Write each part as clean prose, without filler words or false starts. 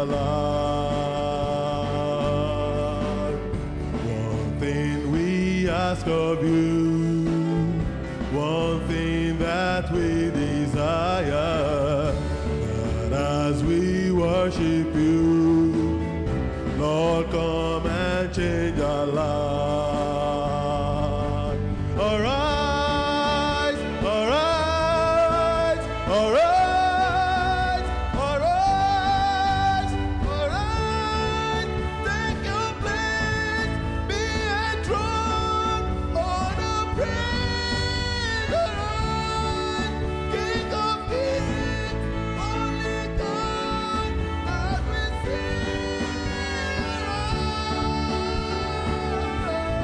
our life. One thing we ask of you, one thing that we desire, that as we worship you, Lord, come and change our life. Arise, arise, arise, arise, arise. Take your place, be enthroned on the praise. Arise, King of Kings, only God, as we sing.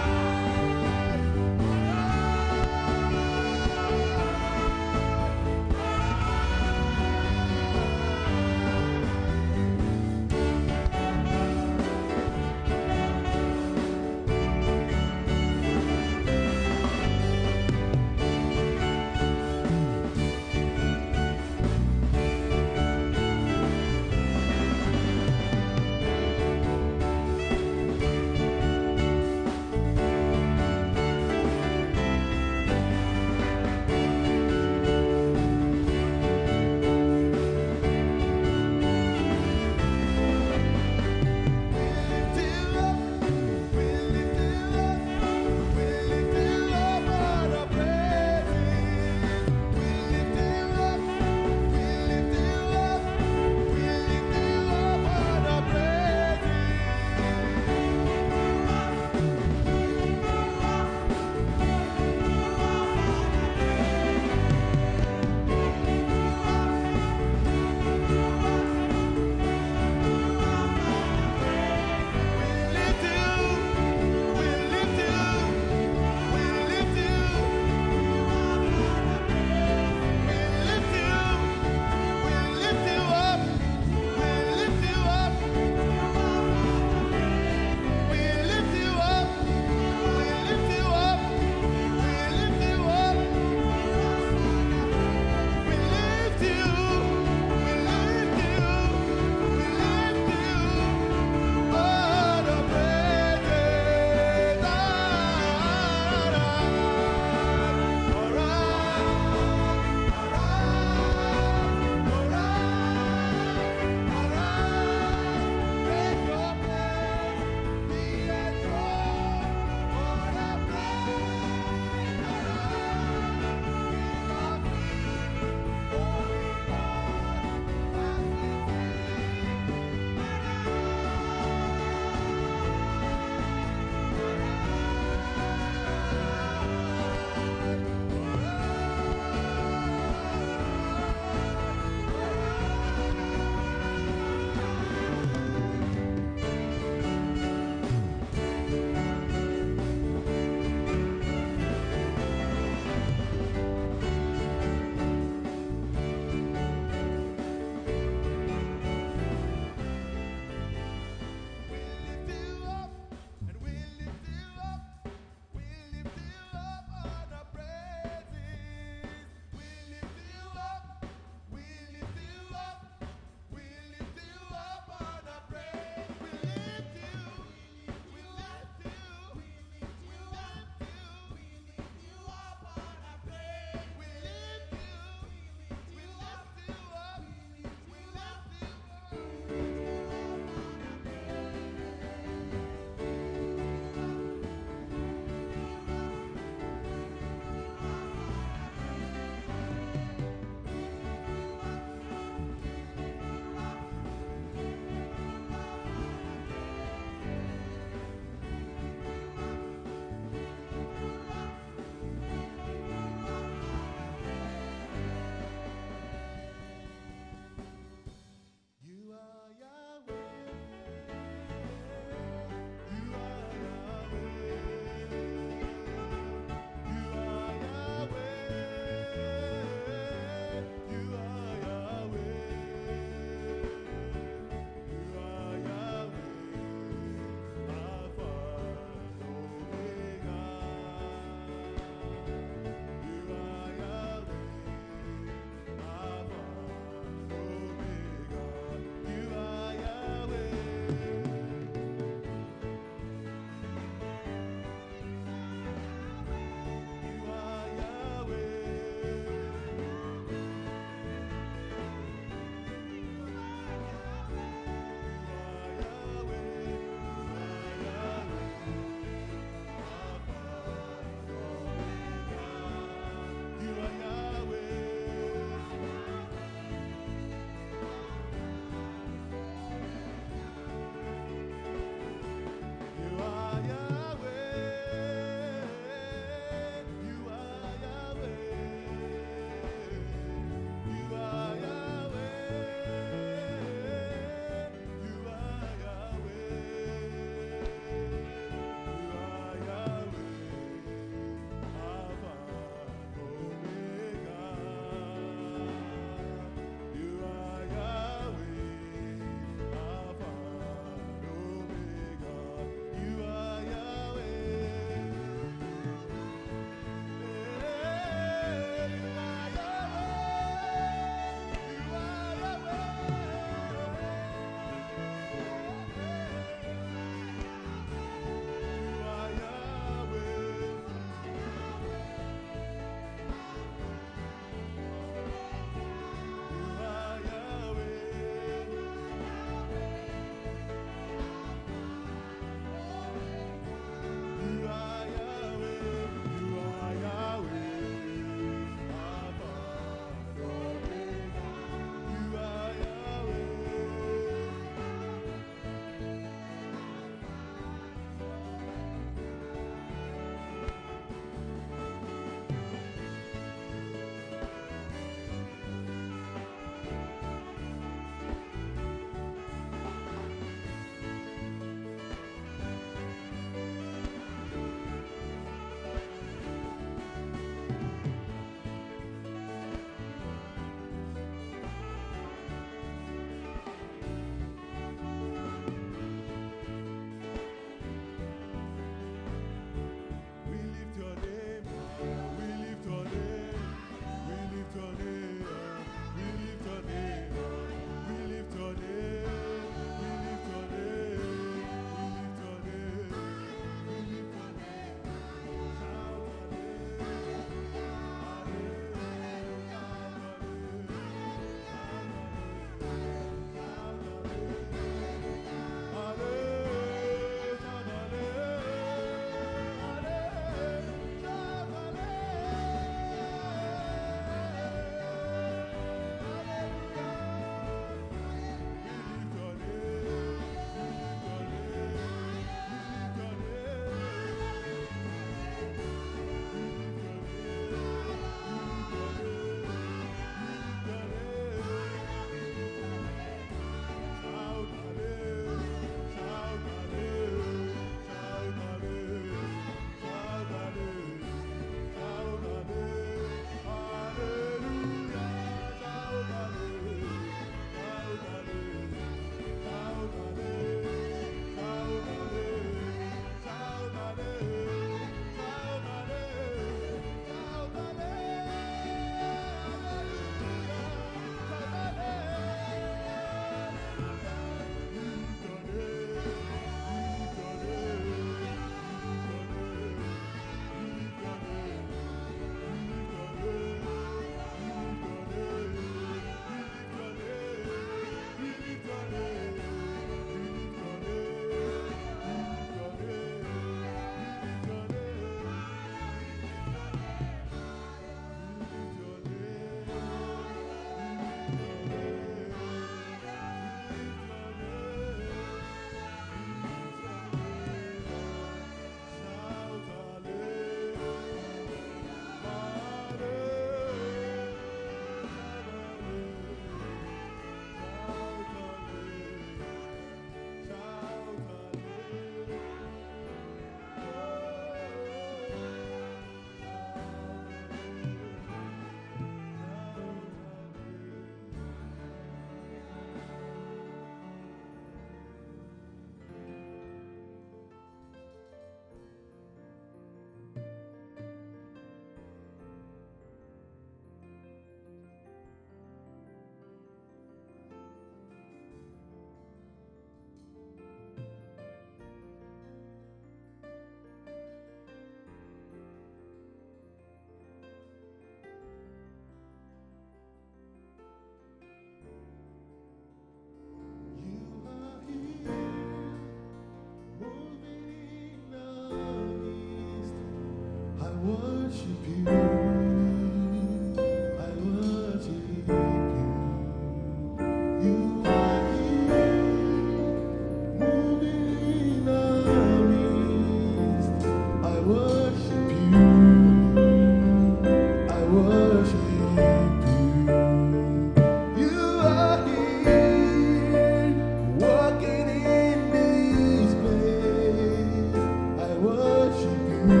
worship you. You are here, walking in this place. I worship you.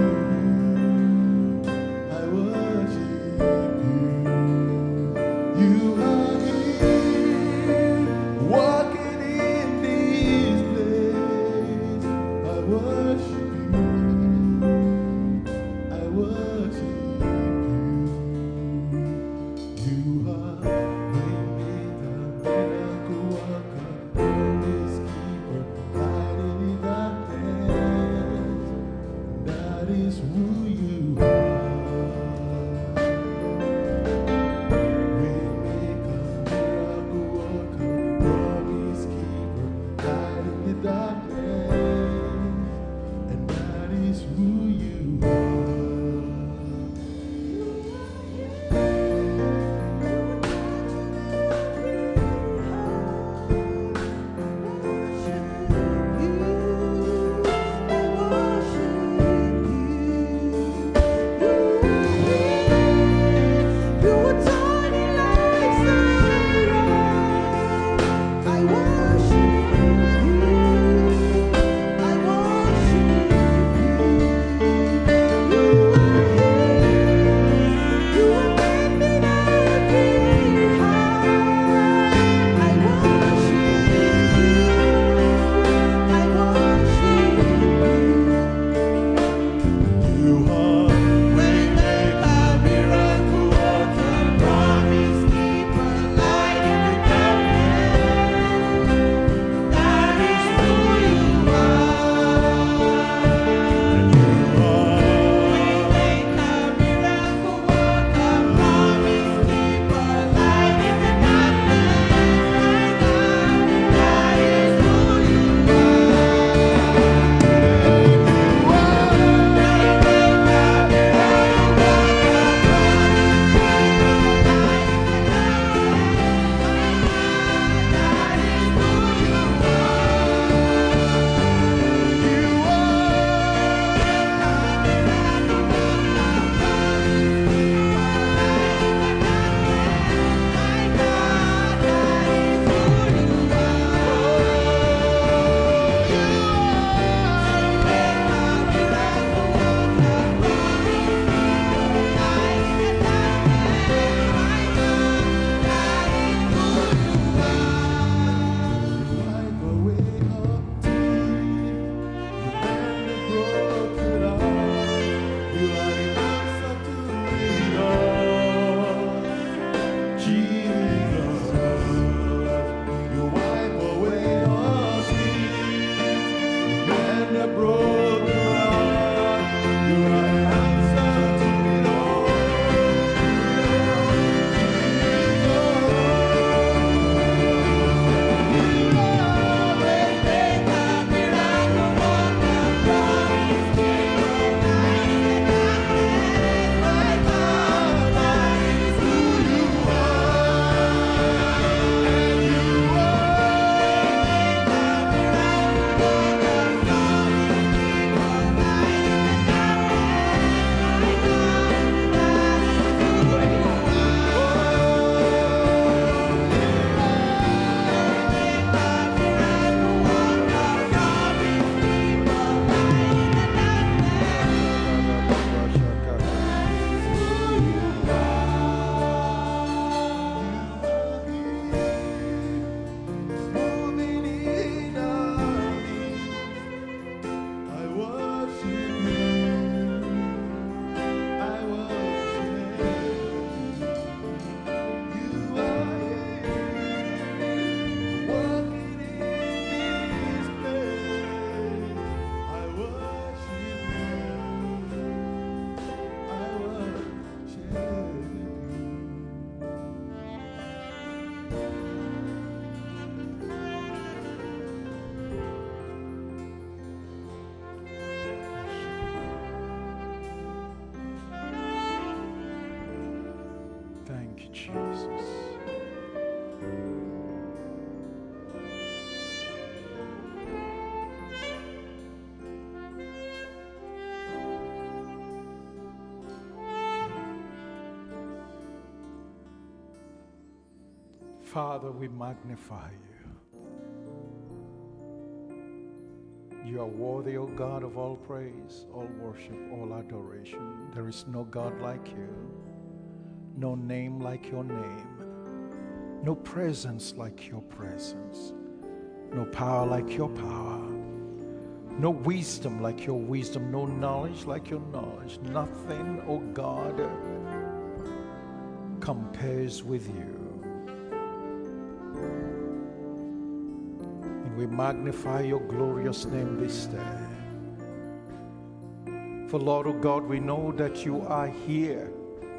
I worship you. You are here, walking in this place. I worship you. I worship you. You are waymaker, miracle worker, promise keeper, light in the darkness. That is who you are. Waymaker, miracle worker, promise keeper, light in the darkness. And that is who you are. Father, we magnify you. You are worthy, O God, of all praise, all worship, all adoration. There is no God like you, no name like your name, no presence like your presence, no power like your power, no wisdom like your wisdom, no knowledge like your knowledge. Nothing, O God, compares with you. We magnify your glorious name this day. For Lord, oh God, we know that you are here.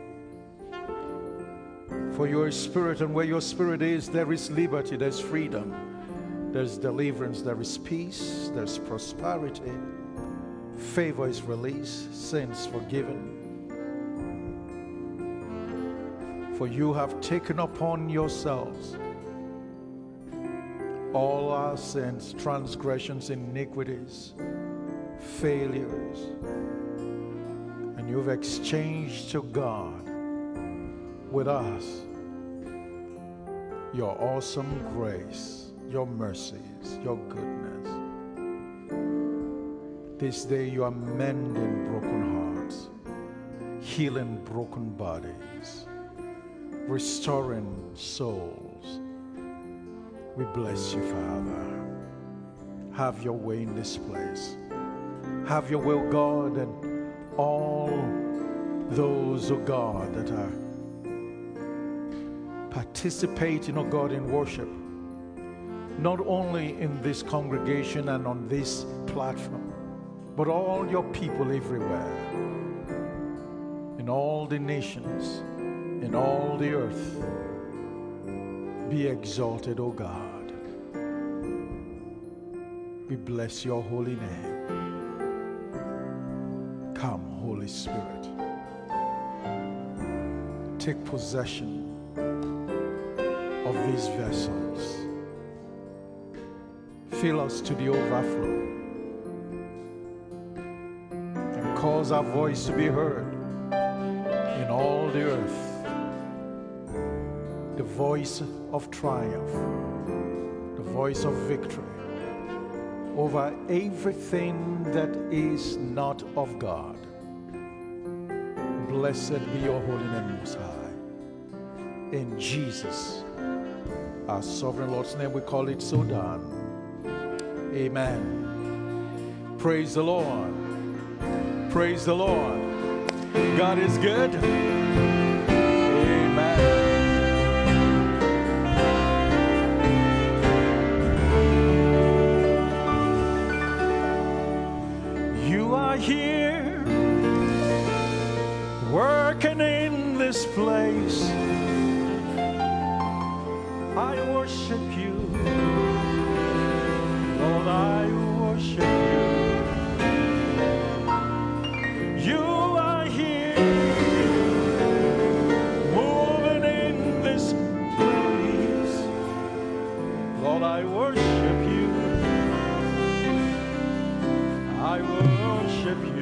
For your spirit, and where your spirit is, there is liberty, there's freedom, there's deliverance, there is peace, there's prosperity, favor is released, sins forgiven. For you have taken upon yourselves all our sins, transgressions, iniquities, failures, and you've exchanged to God with us your awesome grace, your mercies, your goodness. This day you are mending broken hearts, healing broken bodies, restoring souls. We bless you, Father. Have your way in this place. Have your will, God, and all those, oh God, that are participating, oh God, in worship, not only in this congregation and on this platform, but all your people everywhere, in all the nations, in all the earth. Be exalted, O God. We bless your holy name. Come, Holy Spirit. Take possession of these vessels. Fill us to the overflow and cause our voice to be heard in all the earth. The voice of triumph, the voice of victory over everything that is not of God. Blessed be your holy name, Most High. In Jesus, our sovereign Lord's name, we call it so done. Amen. Praise the Lord. Praise the Lord. God is good. Amen. Here, working in this place, I worship you, Lord, I worship you. You are here, moving in this place, Lord, I worship you, I worship you.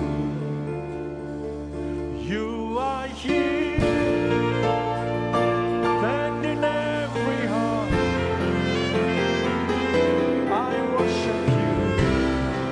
You are here, bending every heart. I worship you.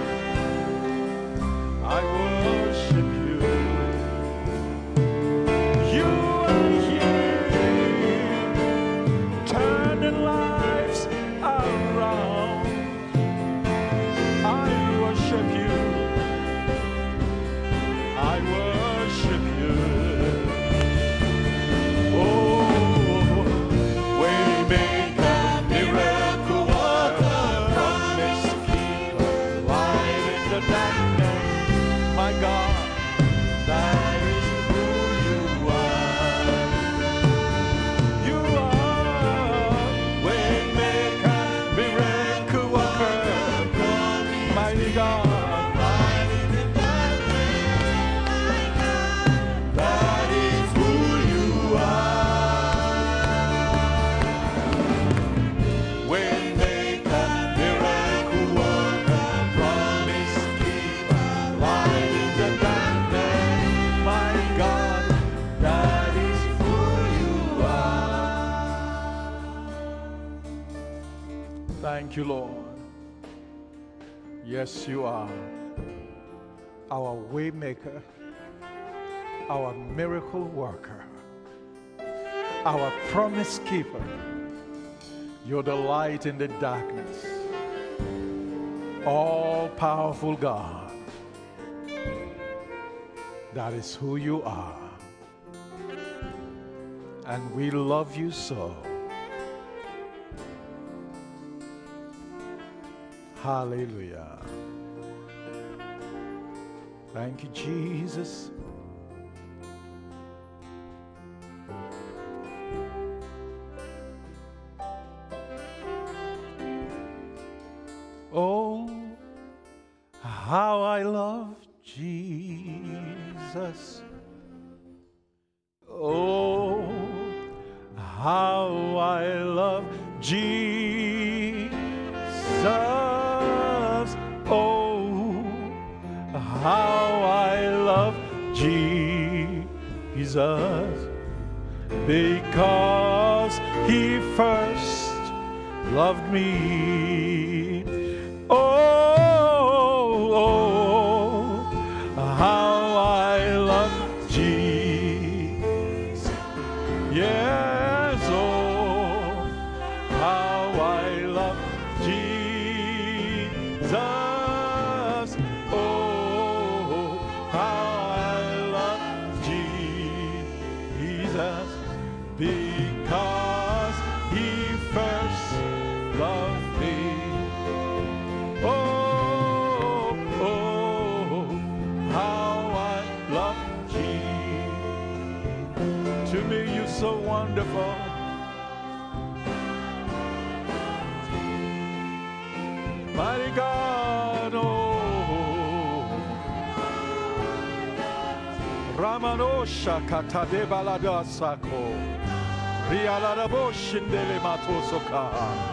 Thank you, Lord. Yes, you are our way maker, our miracle worker, our promise keeper. You're the light in the darkness. All powerful God. That is who you are. And we love you so. Hallelujah. Thank you, Jesus. Oh, how I love Jesus. Oh, how I love Jesus. Oh, how I love Jesus, because he first loved me. Oh, how I love Jesus. Yes, oh, how I love Jesus. Oh, how I love Jesus, because he first loved me. Oh, oh, how I love Jesus. To me, you're so wonderful. Mighty God, oh, Ramanosha katade balada sako, Rialarabo shindele matosoka.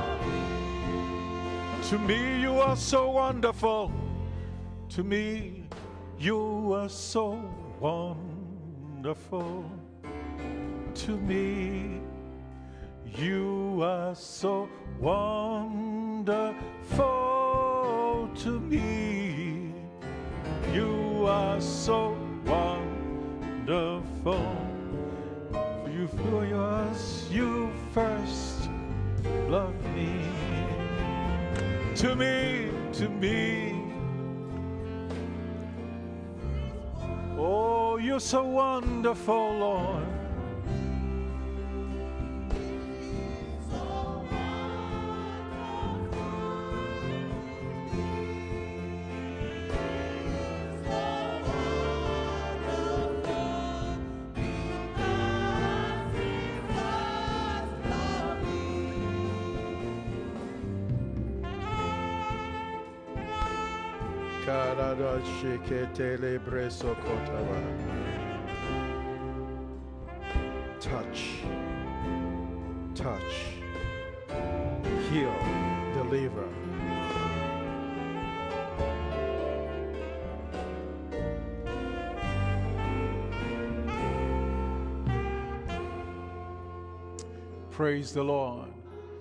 To me, you are so wonderful. To me, you are so wonderful. To me, you are so wonderful. To me, you are so wonderful. For you feel yours, you first loved me. To me, oh, you're so wonderful, Lord. Touch, touch, heal, deliver. Praise the Lord.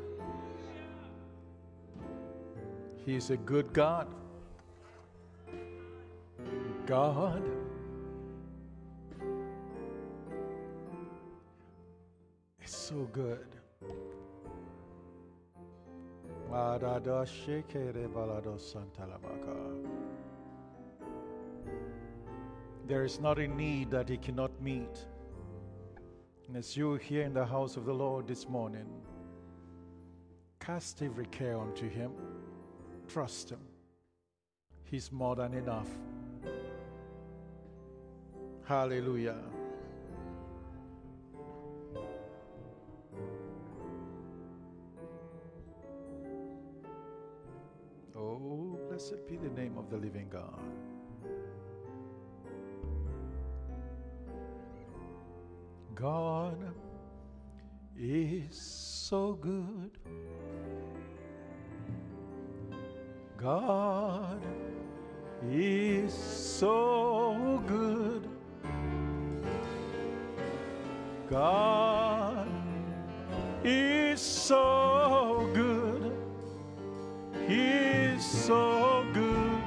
He is a good God. God is so good. There is not a need that he cannot meet. And as you are here in the house of the Lord this morning, cast every care unto him. Trust him. He's more than enough. Hallelujah. Oh, blessed be the name of the living God. God is so good. God is so good. God is so good. He's so good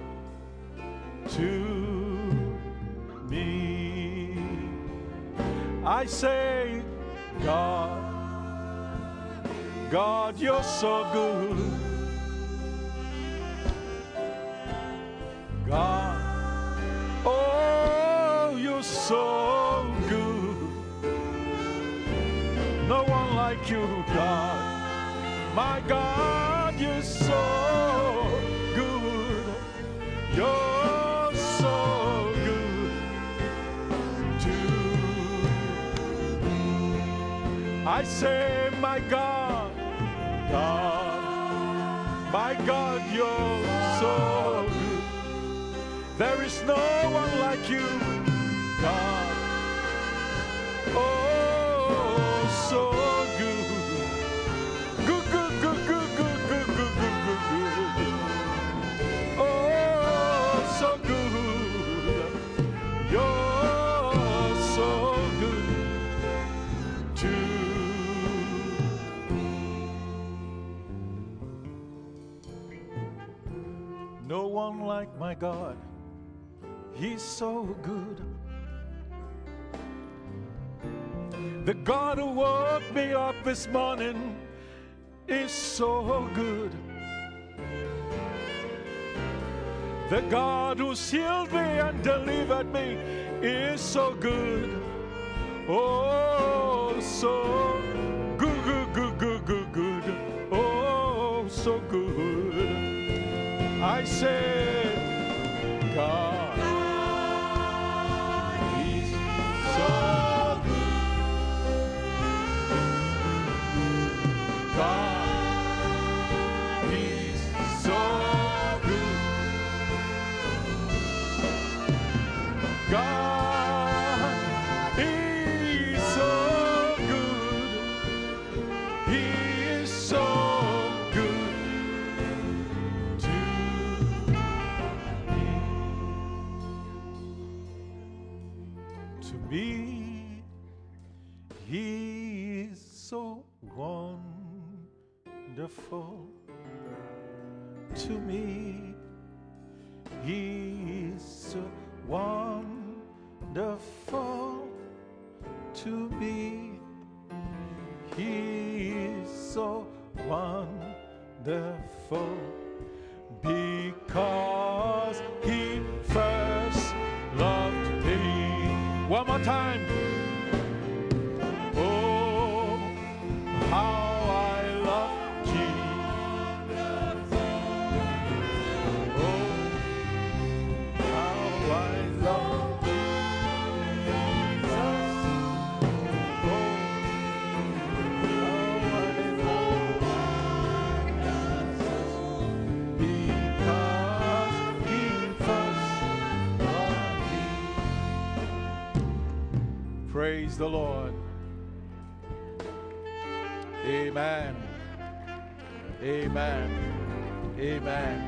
to me. I say, God, God, you're so good. God, oh, you're so good. No one like you, God. My God, you're so good. You're so good to me. I say, my God, God, my God, you're so good. There is no one like you, God. Oh, so good. Good, good, good, good, good, good, good, good, good, good. Oh, so good. You're so good to me. No one like my God. He's so good. The God who woke me up this morning is so good. The God who healed me and delivered me is so good. Oh, so good, good, good, good, good, good. Oh, so good. I say, God, He's so God, He's so good. God, He's so good. He is so good to me. To me, He is so wonderful. To me, He is so wonderful. To me, He is so wonderful because He first loved me. One more time. Oh, how I love Jesus. Oh, how I love Jesus. Oh, how I love Jesus. Because He first loved me. Praise the Lord. Amen. Amen. Amen.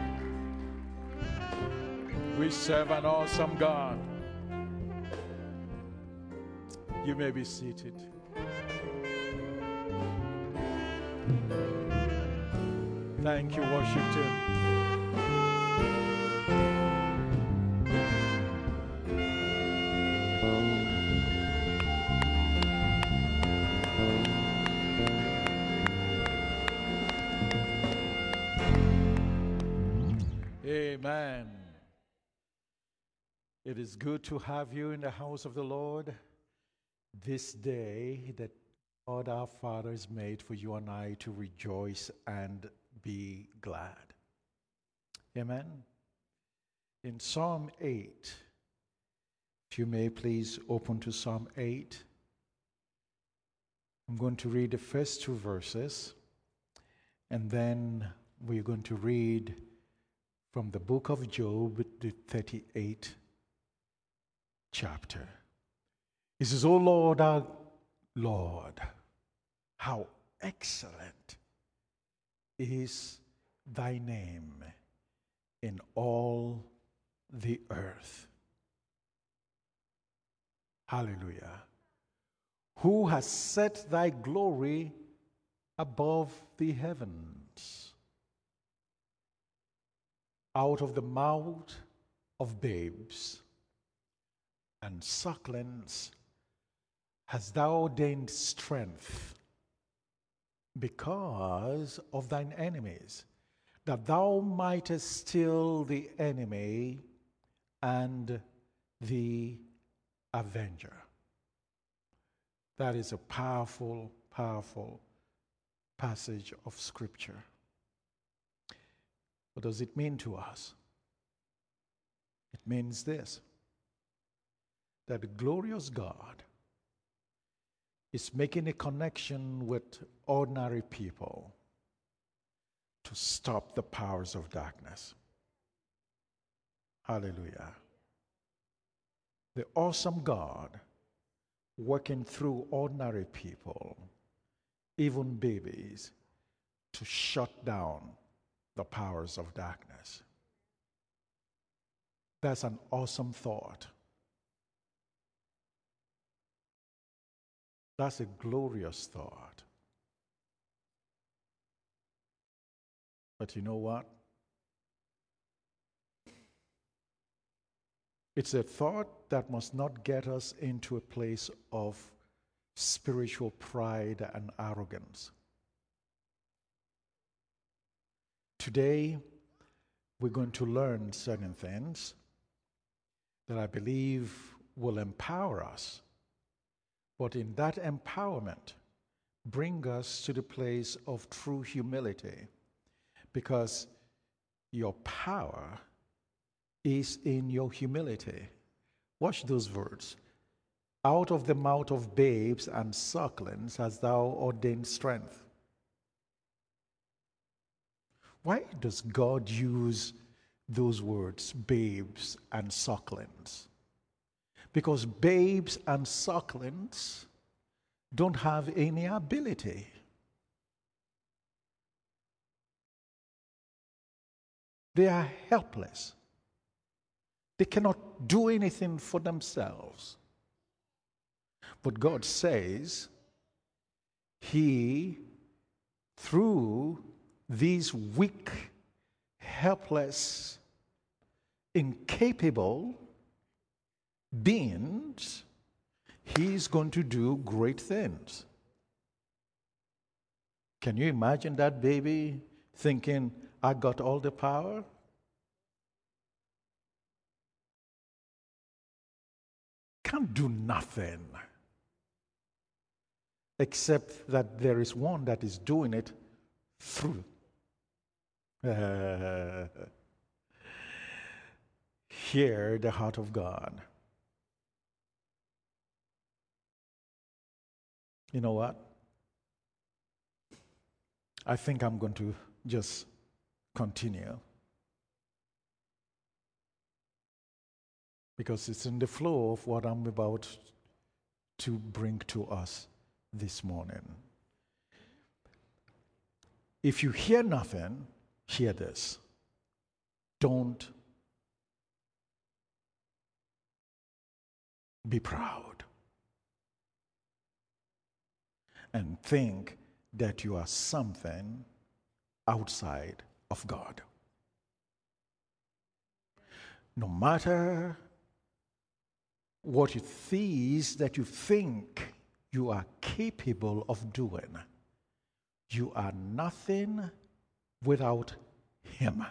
We serve an awesome God. You may be seated. Thank you, worship team. Amen. It is good to have you in the house of the Lord this day that God our Father has made for you and I to rejoice and be glad. Amen. In Psalm 8, if you may please open to Psalm 8. I'm going to read the first two verses, and then we're going to read from the book of Job, the 38th chapter. It says, O Lord, our Lord, how excellent is thy name in all the earth. Hallelujah. Who has set thy glory above the heavens? out of the mouth of babes and sucklings hast thou ordained strength because of thine enemies, that thou mightest still the enemy and the avenger. That is a powerful, powerful passage of Scripture. What does it mean to us? It means this, that the glorious God is making a connection with ordinary people to stop the powers of darkness. Hallelujah. The awesome God working through ordinary people, even babies, to shut down the powers of darkness. That's an awesome thought. That's a glorious thought. But you know what? It's a thought that must not get us into a place of spiritual pride and arrogance. Today, we're going to learn certain things that I believe will empower us. But in that empowerment, bring us to the place of true humility, because your power is in your humility. Watch those words. Out of the mouth of babes and sucklings hast thou ordained strength. Why does God use those words, babes and sucklings? Because babes and sucklings don't have any ability. They are helpless. They cannot do anything for themselves. But God says, He, through these weak, helpless, incapable beings, He's going to do great things. Can you imagine that baby thinking, I got all the power? Can't do nothing except that there is one that is doing it through. Hear the heart of God. You know what? I think I'm going to just continue, because it's in the flow of what I'm about to bring to us this morning. If you hear nothing, hear this. Don't be proud and think that you are something outside of God. No matter what it is that you think you are capable of doing, you are nothing without Him.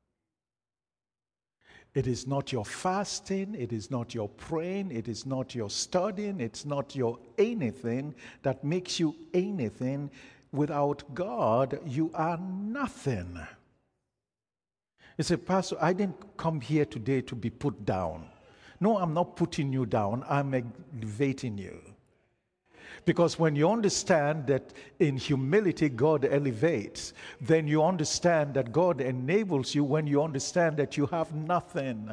It is not your fasting, it is not your praying, it is not your studying, it's not your anything that makes you anything. Without God, you are nothing. You say, Pastor, I didn't come here today to be put down. No, I'm not putting you down, I'm elevating you. Because when you understand that in humility God elevates, then you understand that God enables you when you understand that you have nothing.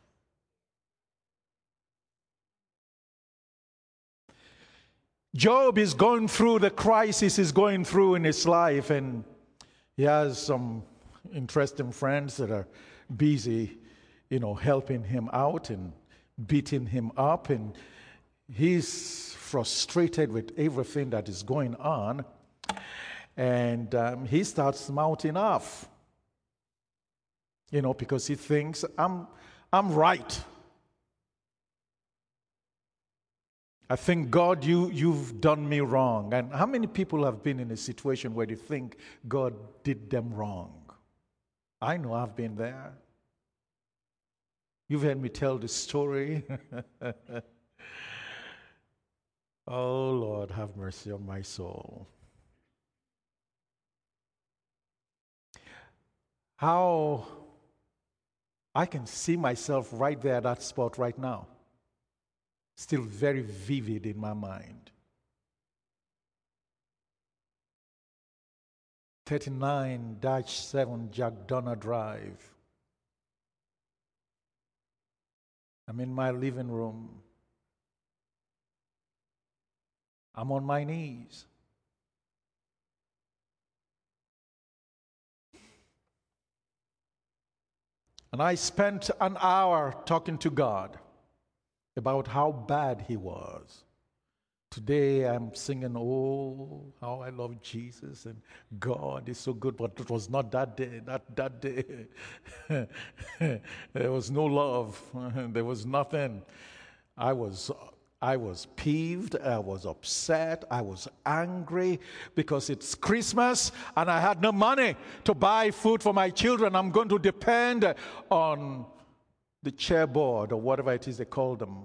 Job is going through the crisis he's going through in his life, and he has some interesting friends that are busy, helping him out and beating him up, and he's frustrated with everything that is going on, and he starts mouthing off. because he thinks I'm right. I think, God, you've done me wrong. And how many people have been in a situation where they think God did them wrong? I know I've been there. You've heard me tell the story. Oh, Lord, have mercy on my soul. How I can see myself right there at that spot right now. Still very vivid in my mind. 39-7 Jack Donner Drive. I'm in my living room. I'm on my knees. And I spent an hour talking to God about how bad he was. Today I'm singing, oh, how I love Jesus and God is so good, but it was not that day, that day. There was no love. There was nothing. I was peeved, I was upset, I was angry because it's Christmas and I had no money to buy food for my children. I'm going to depend on the chairboard or whatever it is they call them.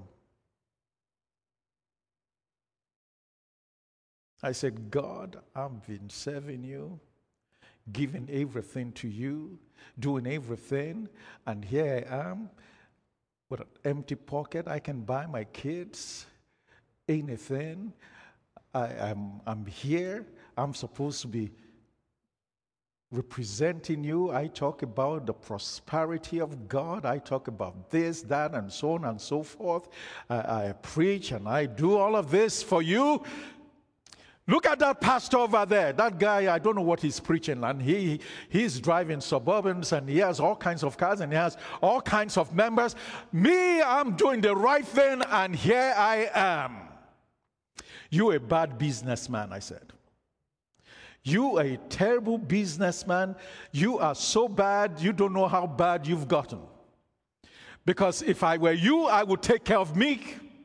I said, God, I've been serving you, giving everything to you, doing everything, and here I am with an empty pocket. I can buy my kids anything. I'm here. I'm supposed to be representing you. I talk about the prosperity of God. I talk about this, that, and so on and so forth. I preach and I do all of this for you. Look at that pastor over there. That guy, I don't know what he's preaching. And he's driving Suburbans and he has all kinds of cars and he has all kinds of members. Me, I'm doing the right thing and here I am. You a bad businessman, I said. You a terrible businessman. You are so bad, you don't know how bad you've gotten. Because if I were you, I would take care of me.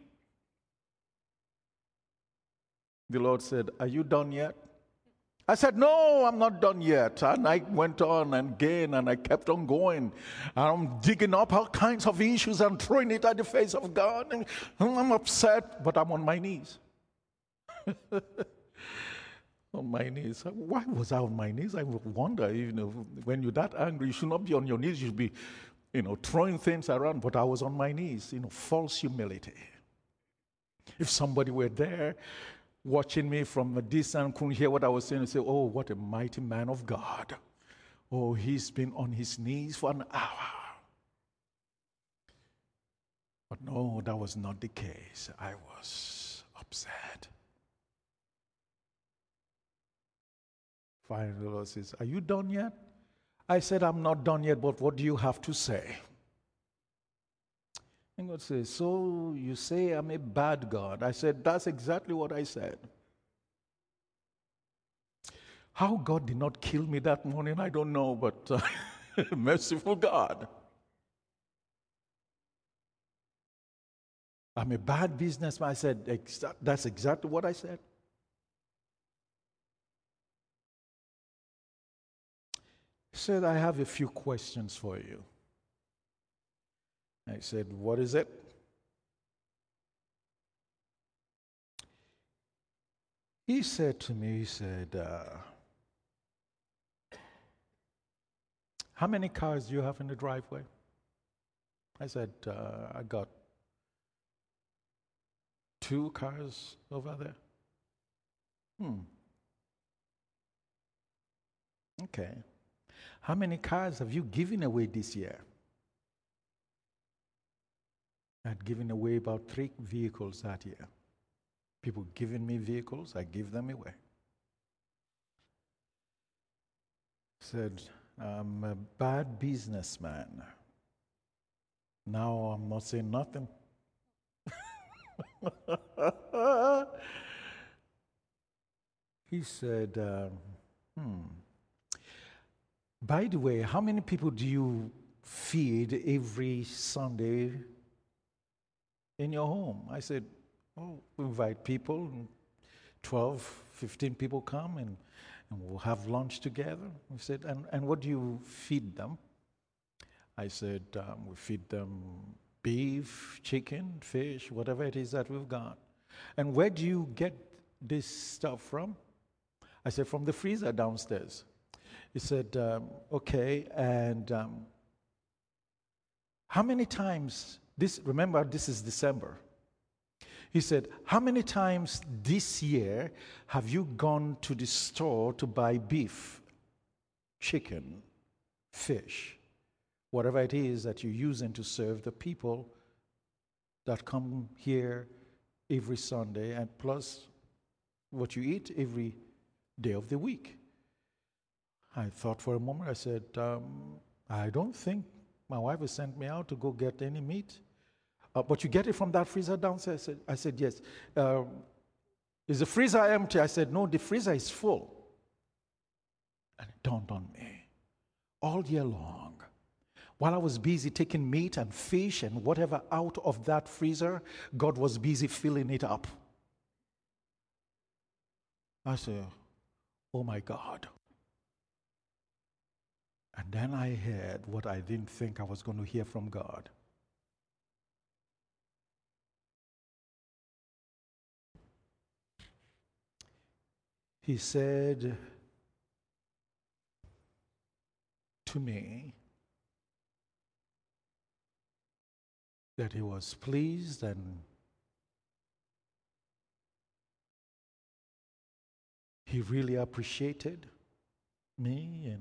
The Lord said, are you done yet? I said, no, I'm not done yet. And I went on and again, and I kept on going. I'm digging up all kinds of issues and throwing it at the face of God. And I'm upset, but I'm on my knees. On my knees. Why was I on my knees? I wonder, when you're that angry, you should not be on your knees. You should be, throwing things around. But I was on my knees, false humility. If somebody were there, watching me from a distance, couldn't hear what I was saying, and say, oh, what a mighty man of God. Oh, he's been on his knees for an hour. But no, that was not the case. I was upset. Finally, the Lord says, are you done yet? I said, I'm not done yet, but what do you have to say? And God says, so you say I'm a bad God. I said, that's exactly what I said. How God did not kill me that morning, I don't know, but merciful God. I'm a bad businessman. I said, that's exactly what I said. He said, I have a few questions for you. I said, what is it? He said to me, how many cars do you have in the driveway? I said, I got 2 cars over there. Okay. How many cars have you given away this year? I had given away about 3 vehicles that year. People giving me vehicles, I give them away. Said, I'm a bad businessman. Now I'm not saying nothing. He said, by the way, how many people do you feed every Sunday in your home? I said, oh, we invite people, 12, 15 people come, and we'll have lunch together. He said, and what do you feed them? I said, we feed them beef, chicken, fish, whatever it is that we've got. And where do you get this stuff from? I said, from the freezer downstairs. He said, okay, and how many times, remember this is December. He said, how many times this year have you gone to the store to buy beef, chicken, fish, whatever it is that you're using to serve the people that come here every Sunday, and plus what you eat every day of the week? I thought for a moment. I said, I don't think my wife has sent me out to go get any meat. But you get it from that freezer downstairs? I said, yes. Is the freezer empty? I said, no, the freezer is full. And it dawned on me. All year long, while I was busy taking meat and fish and whatever out of that freezer, God was busy filling it up. I said, oh my God. And then I heard what I didn't think I was going to hear from God. He said to me that he was pleased and he really appreciated me,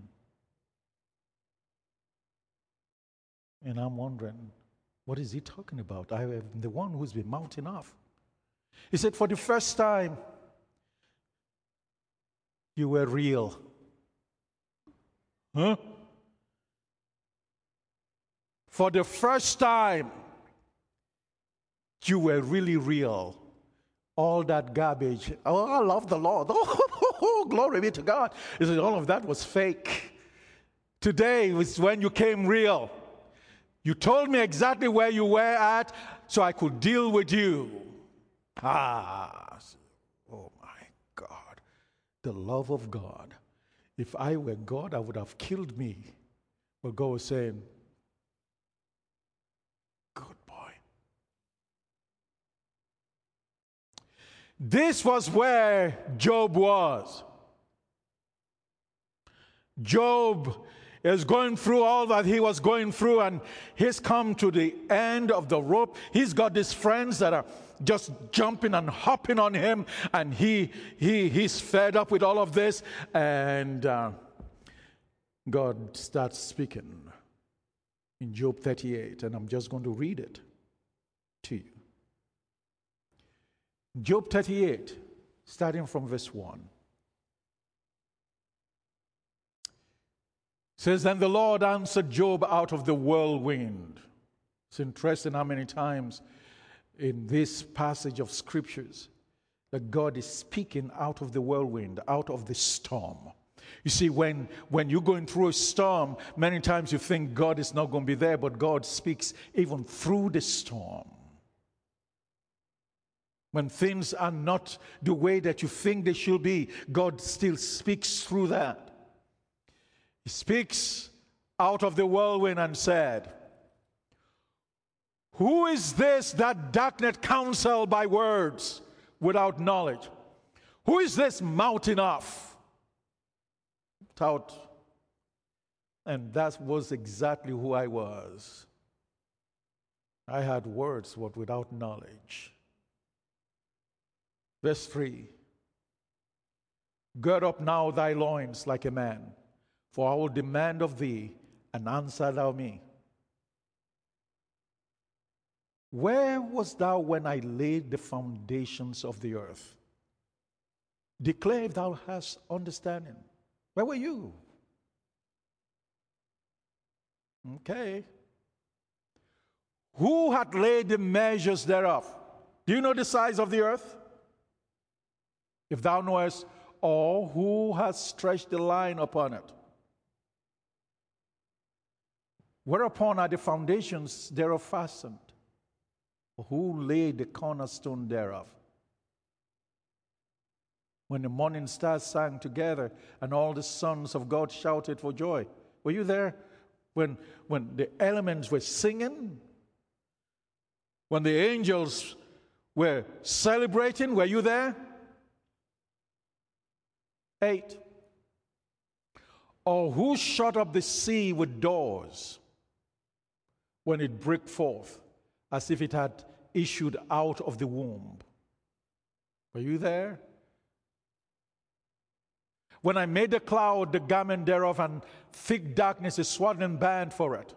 and I'm wondering, what is he talking about? I am the one who's been mounting off. He said, for the first time, you were real. Huh? For the first time, you were really real. All that garbage. Oh, I love the Lord. Oh, glory be to God. He said, all of that was fake. Today was when you came real. You told me exactly where you were at so I could deal with you. Oh my God. The love of God. If I were God, I would have killed me. But God was saying, good boy. This was where Job was. Job is going through all that he was going through, and he's come to the end of the rope. He's got these friends that are just jumping and hopping on him, and he's fed up with all of this, and God starts speaking in Job 38, and I'm just going to read it to you. Job 38, starting from verse 1. Says, then the Lord answered Job out of the whirlwind. It's interesting how many times in this passage of scriptures that God is speaking out of the whirlwind, out of the storm. You see, when you're going through a storm, many times you think God is not going to be there, but God speaks even through the storm. When things are not the way that you think they should be, God still speaks through that. He speaks out of the whirlwind and said, who is this that darkeneth counsel by words without knowledge? Who is this mounting off? And that was exactly who I was. I had words, but without knowledge. Verse 3. Gird up now thy loins like a man, for I will demand of thee, and answer thou me. Where wast thou when I laid the foundations of the earth? Declare if thou hast understanding. Where were you? Okay. Who had laid the measures thereof? Do you know the size of the earth? If thou knowest, or who has stretched the line upon it? Whereupon are the foundations thereof fastened? Who laid the cornerstone thereof? When the morning stars sang together and all the sons of God shouted for joy. Were you there when the elements were singing? When the angels were celebrating? Were you there? 8. Or who shut up the sea with doors when it broke forth as if it had issued out of the womb? Were you there? When I made the cloud the garment thereof, and thick darkness a swaddling band for it,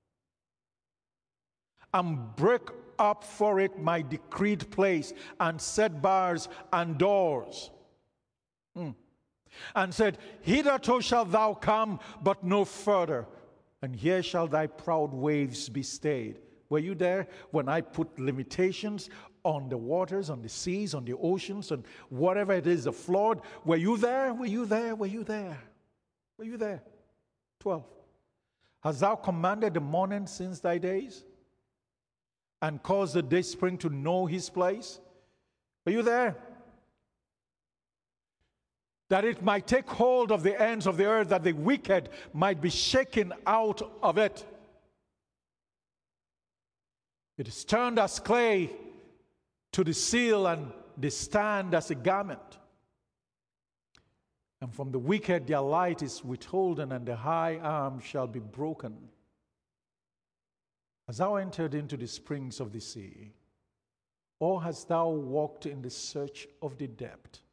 and break up for it my decreed place, and set bars and doors, and said, hitherto shalt thou come, but no further, and here shall thy proud waves be stayed. Were you there when I put limitations on the waters, on the seas, on the oceans, and whatever it is, the flood? Were you there? Were you there? Were you there? Were you there? 12. Hast thou commanded the morning since thy days, and caused the day spring to know his place? Were you there? That it might take hold of the ends of the earth, that the wicked might be shaken out of it. It is turned as clay to the seal, and they stand as a garment. And from the wicked their light is withholden, and the high arm shall be broken. Hast thou entered into the springs of the sea, or hast thou walked in the search of the depth?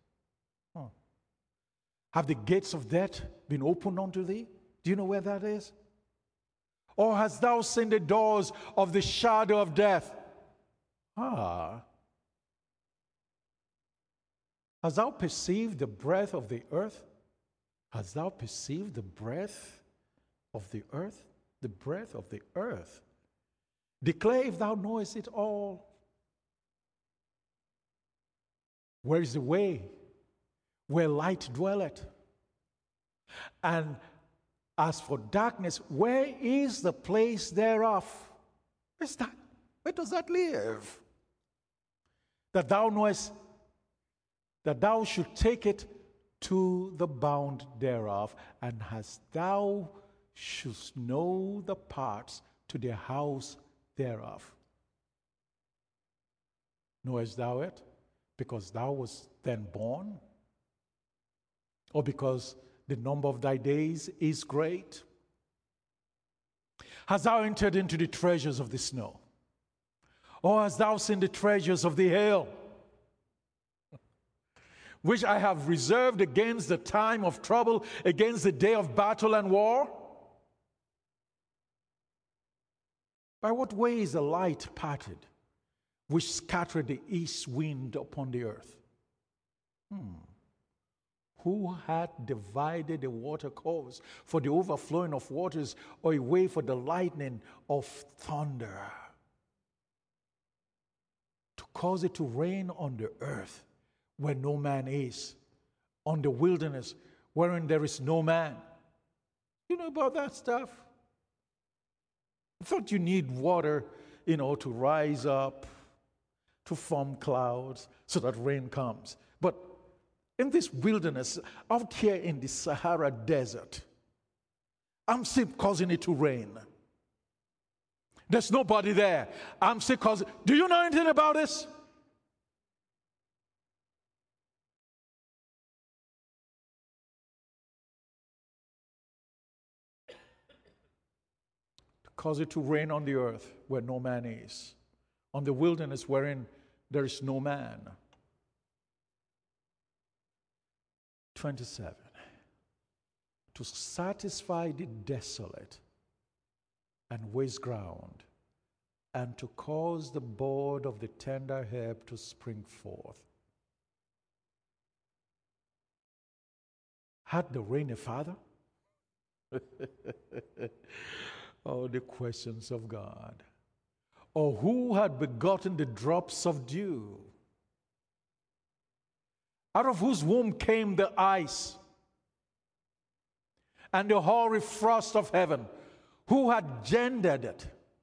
Have the gates of death been opened unto thee? Do you know where that is? Or hast thou seen the doors of the shadow of death? Hast thou perceived the breadth of the earth? Hast thou perceived the breadth of the earth? The breadth of the earth. Declare if thou knowest it all. Where is the way where light dwelleth? And as for darkness, where is the place thereof? Where's that? Where does that live? That thou knowest, that thou should take it to the bound thereof, and hast thou shouldst know the parts to the house thereof. Knowest thou it because thou wast then born? Or because the number of thy days is great? Hast thou entered into the treasures of the snow? Or hast thou seen the treasures of the hail, which I have reserved against the time of trouble, against the day of battle and war? By what way is the light parted, which scattered the east wind upon the earth? Who hath divided the water course for the overflowing of waters, or a way for the lightning of thunder? To cause it to rain on the earth where no man is, on the wilderness wherein there is no man. You know about that stuff? I thought you need water, to rise up, to form clouds so that rain comes. But in this wilderness, out here in the Sahara Desert, I'm still causing it to rain. There's nobody there. I'm still causing. Do you know anything about this? To cause it to rain on the earth where no man is, on the wilderness wherein there is no man. 27. To satisfy the desolate and waste ground, and to cause the bud of the tender herb to spring forth. Had the rain a father? Oh, the questions of God. Or who had begotten the drops of dew? Out of whose womb came the ice and the hoary frost of heaven? who had gendered it.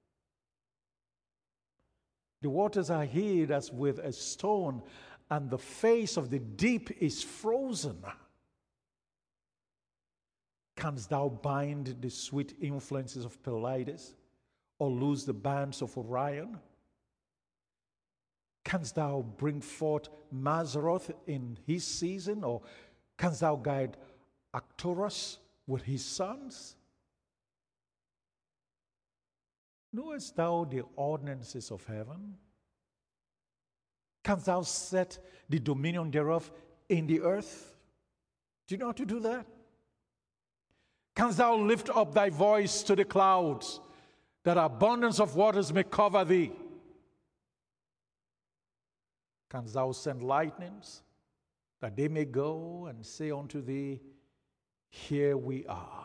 The waters are hid as with a stone, and the face of the deep is frozen. Canst thou bind the sweet influences of Pleiades, or loose the bands of Orion? Canst thou bring forth Mazzaroth in his season, or canst thou guide Arcturus with his sons? Knowest thou the ordinances of heaven? Canst thou set the dominion thereof in the earth? Do you know how to do that? Canst thou lift up thy voice to the clouds, that abundance of waters may cover thee? Canst thou send lightnings, that they may go and say unto thee, here we are?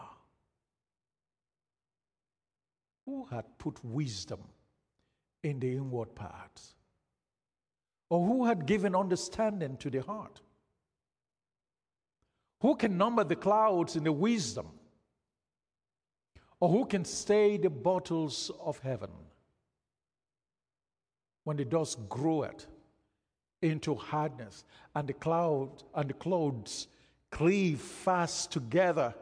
Who had put wisdom in the inward parts? Or who had given understanding to the heart? Who can number the clouds in the wisdom? Or who can stay the bottles of heaven? When the dust groweth into hardness, and the cloud and the clouds cleave fast together,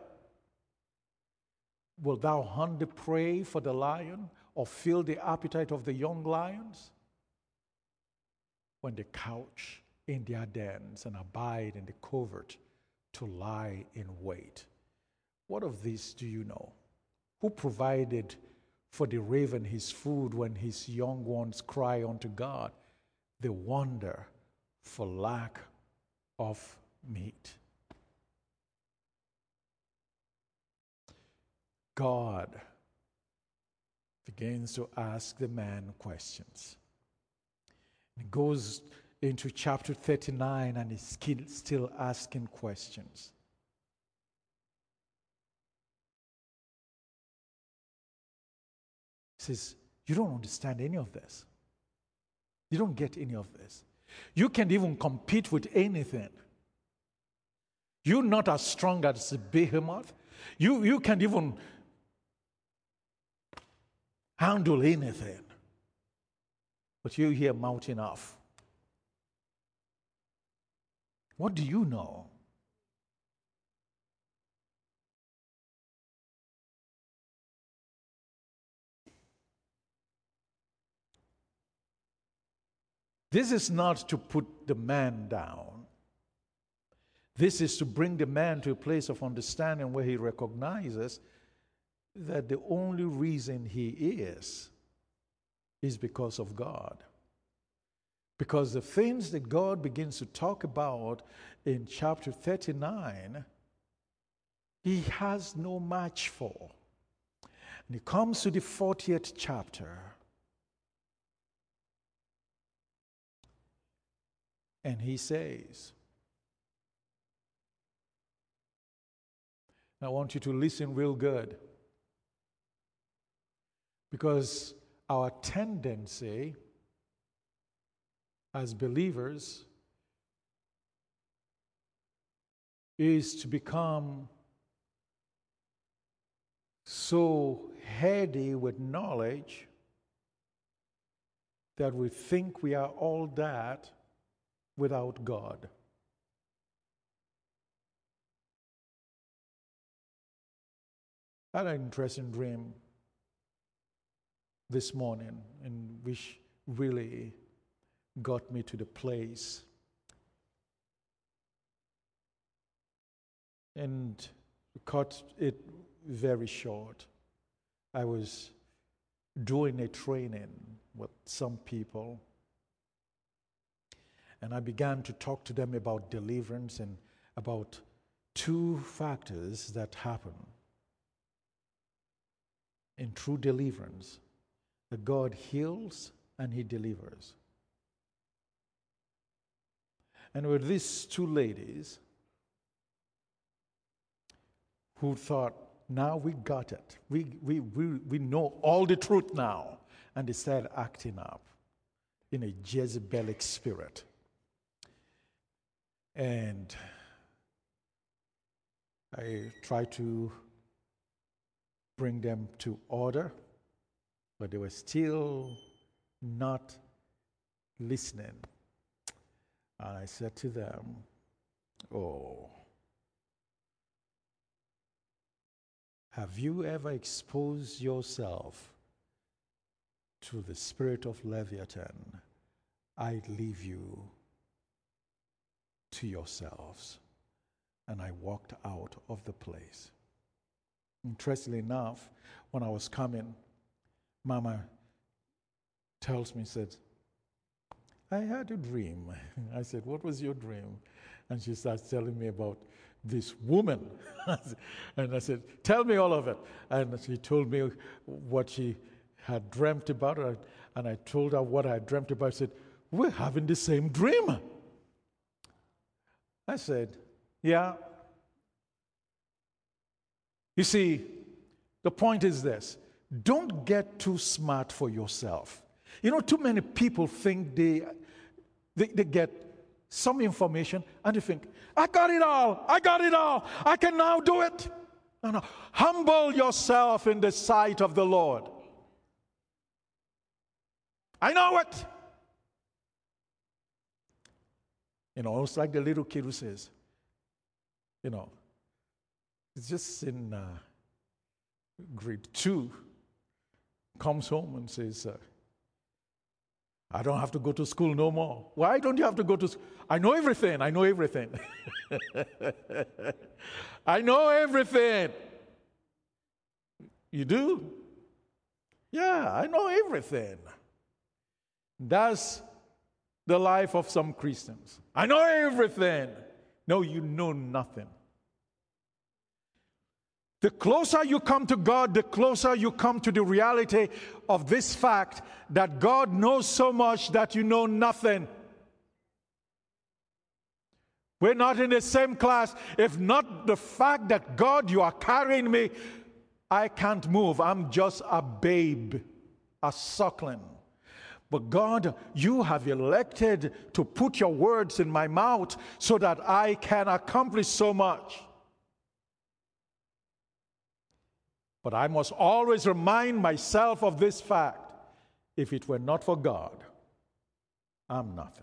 wilt thou hunt the prey for the lion, or fill the appetite of the young lions? When they couch in their dens and abide in the covert to lie in wait. What of this do you know? Who provided for the raven his food when his young ones cry unto God? They wander for lack of meat. God begins to ask the man questions. He goes into chapter 39 and is still asking questions. He says, you don't understand any of this. You don't get any of this. You can't even compete with anything. You're not as strong as the behemoth. You can't even handle anything. But you're here mounting off. What do you know? This is not to put the man down. This is to bring the man to a place of understanding where he recognizes that the only reason he is because of God. Because the things that God begins to talk about in chapter 39, he has no match for. And he comes to the 40th chapter, and he says, I want you to listen real good, because our tendency as believers is to become so heady with knowledge that we think we are all that without God. I had an interesting dream this morning, and which really got me to the place. And cut it very short. I was doing a training with some people, and I began to talk to them about deliverance and about two factors that happen in true deliverance: that God heals and He delivers. And with these two ladies who thought, now we got it. We know all the truth now. And they started acting up in a Jezebelic spirit. And I tried to bring them to order, but they were still not listening. And I said to them, oh, have you ever exposed yourself to the spirit of Leviathan? I leave you to yourselves. And I walked out of the place. Interestingly enough, when I was coming, Mama tells me, said, I had a dream. I said, what was your dream? And she starts telling me about this woman. And I said, tell me all of it. And she told me what she had dreamt about her. And I told her what I dreamt about. She said, we're having the same dream. I said, yeah. You see, the point is this. Don't get too smart for yourself. You know, too many people think they get some information and they think, I got it all, I can now do it. No. Humble yourself in the sight of the Lord. I know it. You know, it's like the little kid who says, you know, it's just in grade 2, comes home and says, I don't have to go to school no more. Why don't you have to go to school? I know everything. I know everything. You do? Yeah, I know everything. That's the life of some Christians. I know everything. No, you know nothing. The closer you come to God, the closer you come to the reality of this fact that God knows so much that you know nothing. We're not in the same class. If not the fact that, God, you are carrying me, I can't move. I'm just a babe, a suckling. But God, you have elected to put your words in my mouth so that I can accomplish so much. But I must always remind myself of this fact. If it were not for God, I'm nothing.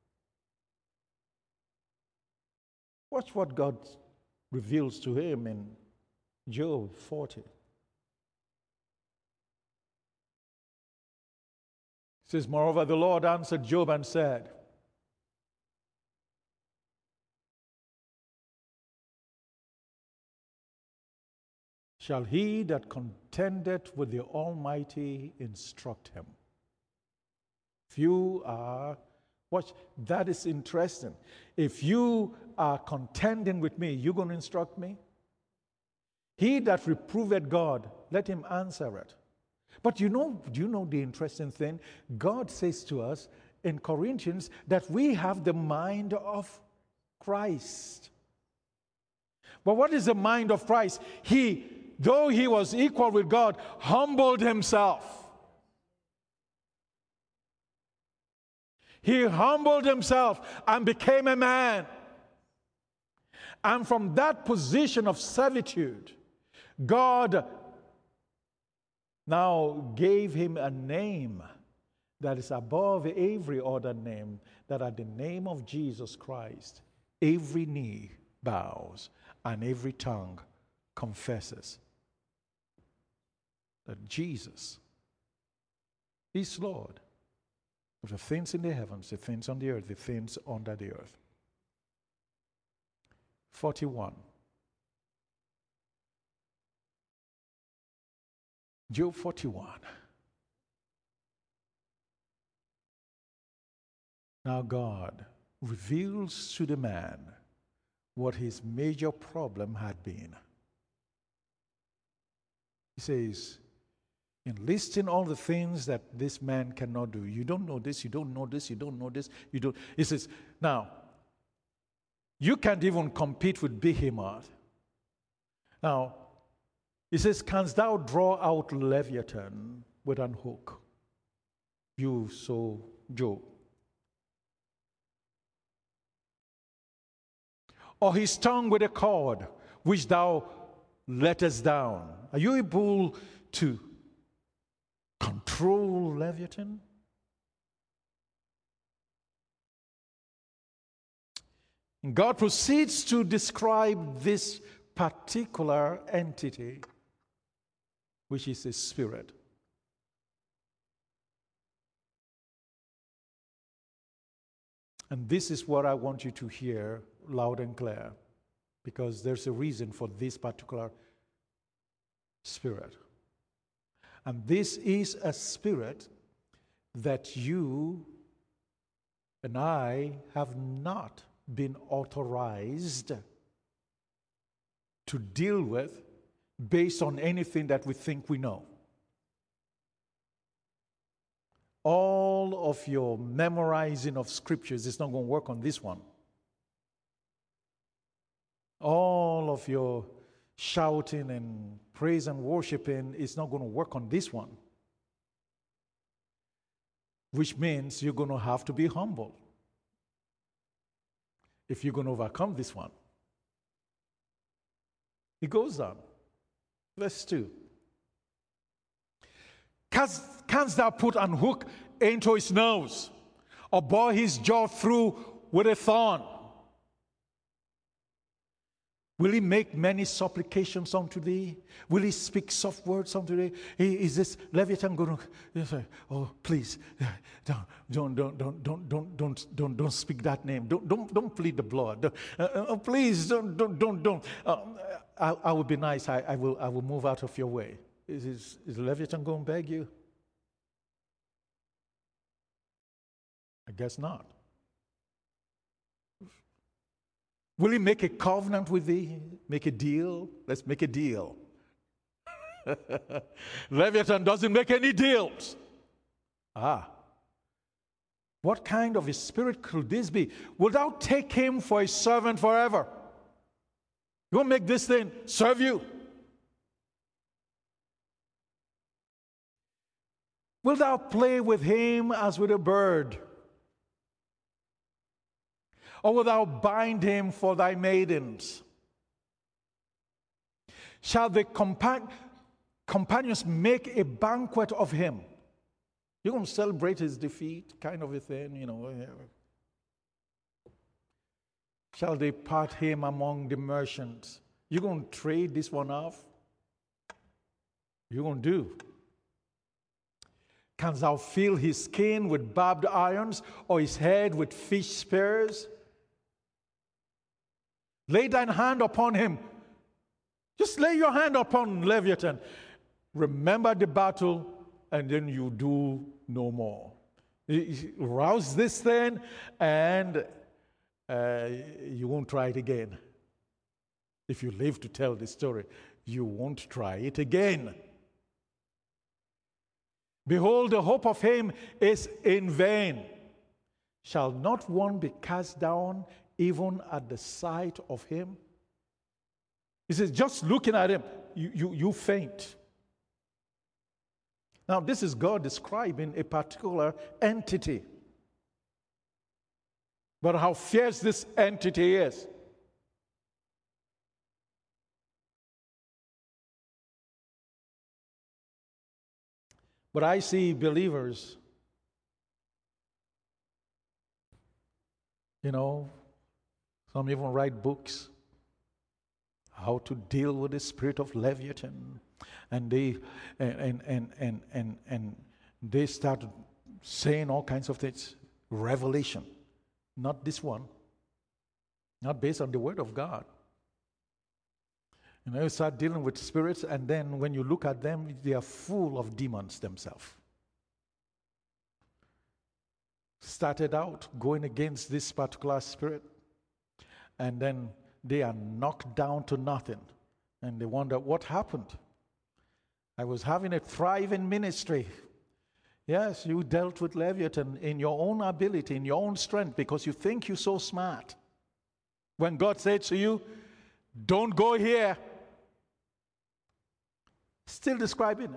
Watch what God reveals to him in Job 40. It says, moreover, the Lord answered Job and said, shall he that contendeth with the Almighty instruct him? If you are, watch, that is interesting. If you are contending with me, you're going to instruct me? He that reproveth God, let him answer it. But do you know the interesting thing? God says to us in Corinthians that we have the mind of Christ. But what is the mind of Christ? He, though he was equal with God, humbled himself. He humbled himself and became a man. And from that position of servitude, God now gave him a name that is above every other name, that at the name of Jesus Christ, every knee bows and every tongue confesses that Jesus is Lord of the things in the heavens, the things on the earth, the things under the earth. 41. Job 41. Now God reveals to the man what his major problem had been. He says, in listing all the things that this man cannot do, you don't know this, you don't know this, you don't know this, you don't. He says, now, you can't even compete with Behemoth. Now, he says, canst thou draw out Leviathan with an hook? You so Job. Or his tongue with a cord, which thou let us down. Are you able to control Leviathan? And God proceeds to describe this particular entity, which is a spirit. And this is what I want you to hear loud and clear, because there's a reason for this particular spirit. And this is a spirit that you and I have not been authorized to deal with based on anything that we think we know. All of your memorizing of scriptures is not going to work on this one. All of your shouting and praise and worshiping is not going to work on this one. Which means you're going to have to be humble if you're going to overcome this one. It goes on. Verse 2. Canst thou put an hook into his nose, or bore his jaw through with a thorn? Will he make many supplications unto thee? Will he speak soft words unto thee? Is this Leviathan going to say, oh, please, don't speak that name. Don't plead the blood. Please, don't. I will be nice. I will move out of your way. Is Leviathan going to beg you? I guess not. Will he make a covenant with thee? Make a deal? Let's make a deal. Leviathan doesn't make any deals. What kind of a spirit could this be? Will thou take him for a servant forever? You won't make this thing serve you? Will thou play with him as with a bird? Or wilt thou bind him for thy maidens? Shall the companions make a banquet of him? You're going to celebrate his defeat, kind of a thing, you know. Shall they part him among the merchants? You're going to trade this one off? You're going to do. Canst thou fill his skin with barbed irons, or his head with fish spears? Lay thine hand upon him. Just lay your hand upon Leviathan. Remember the battle, and then you do no more. Rouse this thing, and you won't try it again. If you live to tell the story, you won't try it again. Behold, the hope of him is in vain. Shall not one be cast down even at the sight of him? He says, just looking at him, you faint. Now, this is God describing a particular entity. But how fierce this entity is. But I see believers, some even write books how to deal with the spirit of Leviathan, and they start saying all kinds of things. Revelation, not this one, not based on the Word of God. You start dealing with spirits, and then when you look at them, they are full of demons themselves. Started out going against this particular spirit, and then they are knocked down to nothing, and they wonder what happened. I was having a thriving ministry. Yes, you dealt with Leviathan in your own ability, in your own strength, because you think you're so smart. When God said to you, don't go here, still describing it.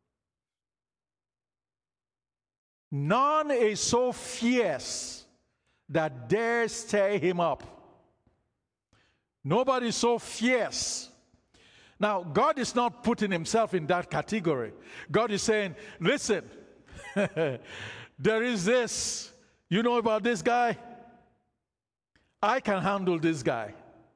None is so fierce that dares stir him up. Nobody is so fierce Now, God is not putting himself in that category. God is saying, listen, there is this. You know about this guy? I can handle this guy.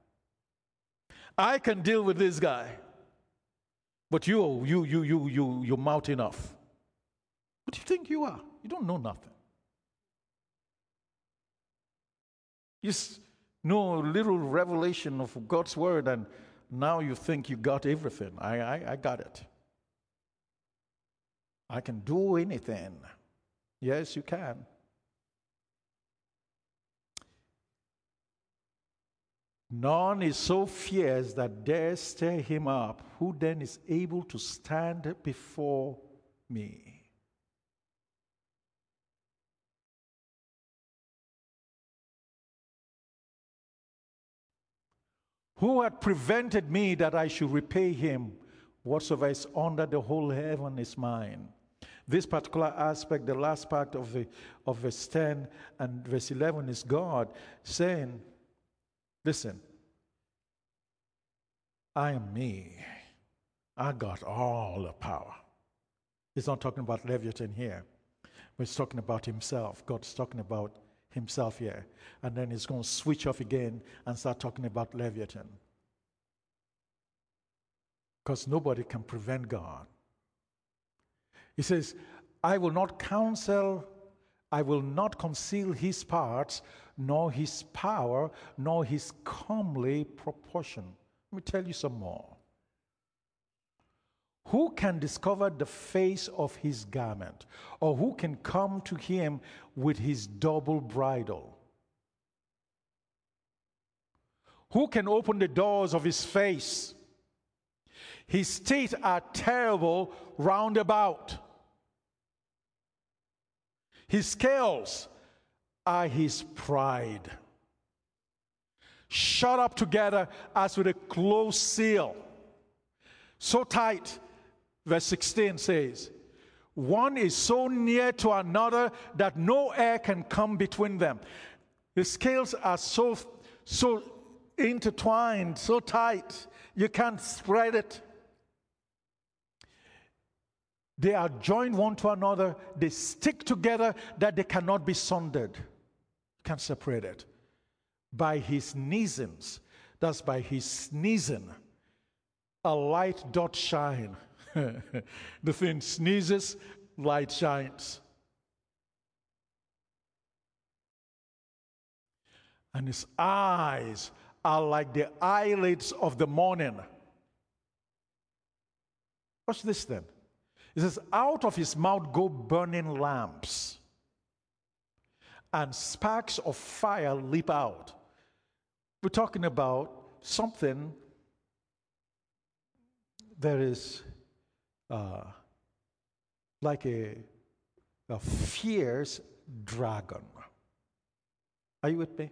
I can deal with this guy. But you're mouthing off. What do you think you are? You don't know nothing. You know a little revelation of God's word, and now you think you got everything. I got it. I can do anything. Yes, you can. None is so fierce that dare stir him up. Who then is able to stand before me? Who had prevented me that I should repay him? Whatsoever is under the whole heaven is mine. This particular aspect, the last part of verse 10 and verse 11, is God saying, listen, I am me. I got all the power. He's not talking about Leviathan here, but he's talking about himself. God's talking about himself here. And then he's going to switch off again and start talking about Leviathan. Because nobody can prevent God. He says, I will not conceal his parts, nor his power, nor his comely proportion. Let me tell you some more. Who can discover the face of his garment? Or who can come to him with his double bridle? Who can open the doors of his face? His teeth are terrible round about. His scales are his pride. Shut up together as with a close seal. So tight, verse 16 says, one is so near to another that no air can come between them. The scales are so intertwined, so tight, you can't spread it. They are joined one to another. They stick together that they cannot be sundered. You can't separate it. By his sneezings, that's by his sneezing, a light doth shine. The thing sneezes, light shines. And his eyes are like the eyelids of the morning. Watch this then. It says, out of his mouth go burning lamps, and sparks of fire leap out. We're talking about something that is like a fierce dragon. Are you with me?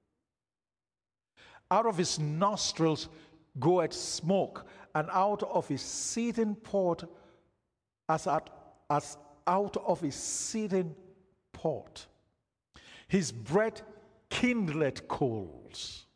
Out of his nostrils goeth smoke, and out of his seething pot, as out of his seething pot, his breath kindleth coals,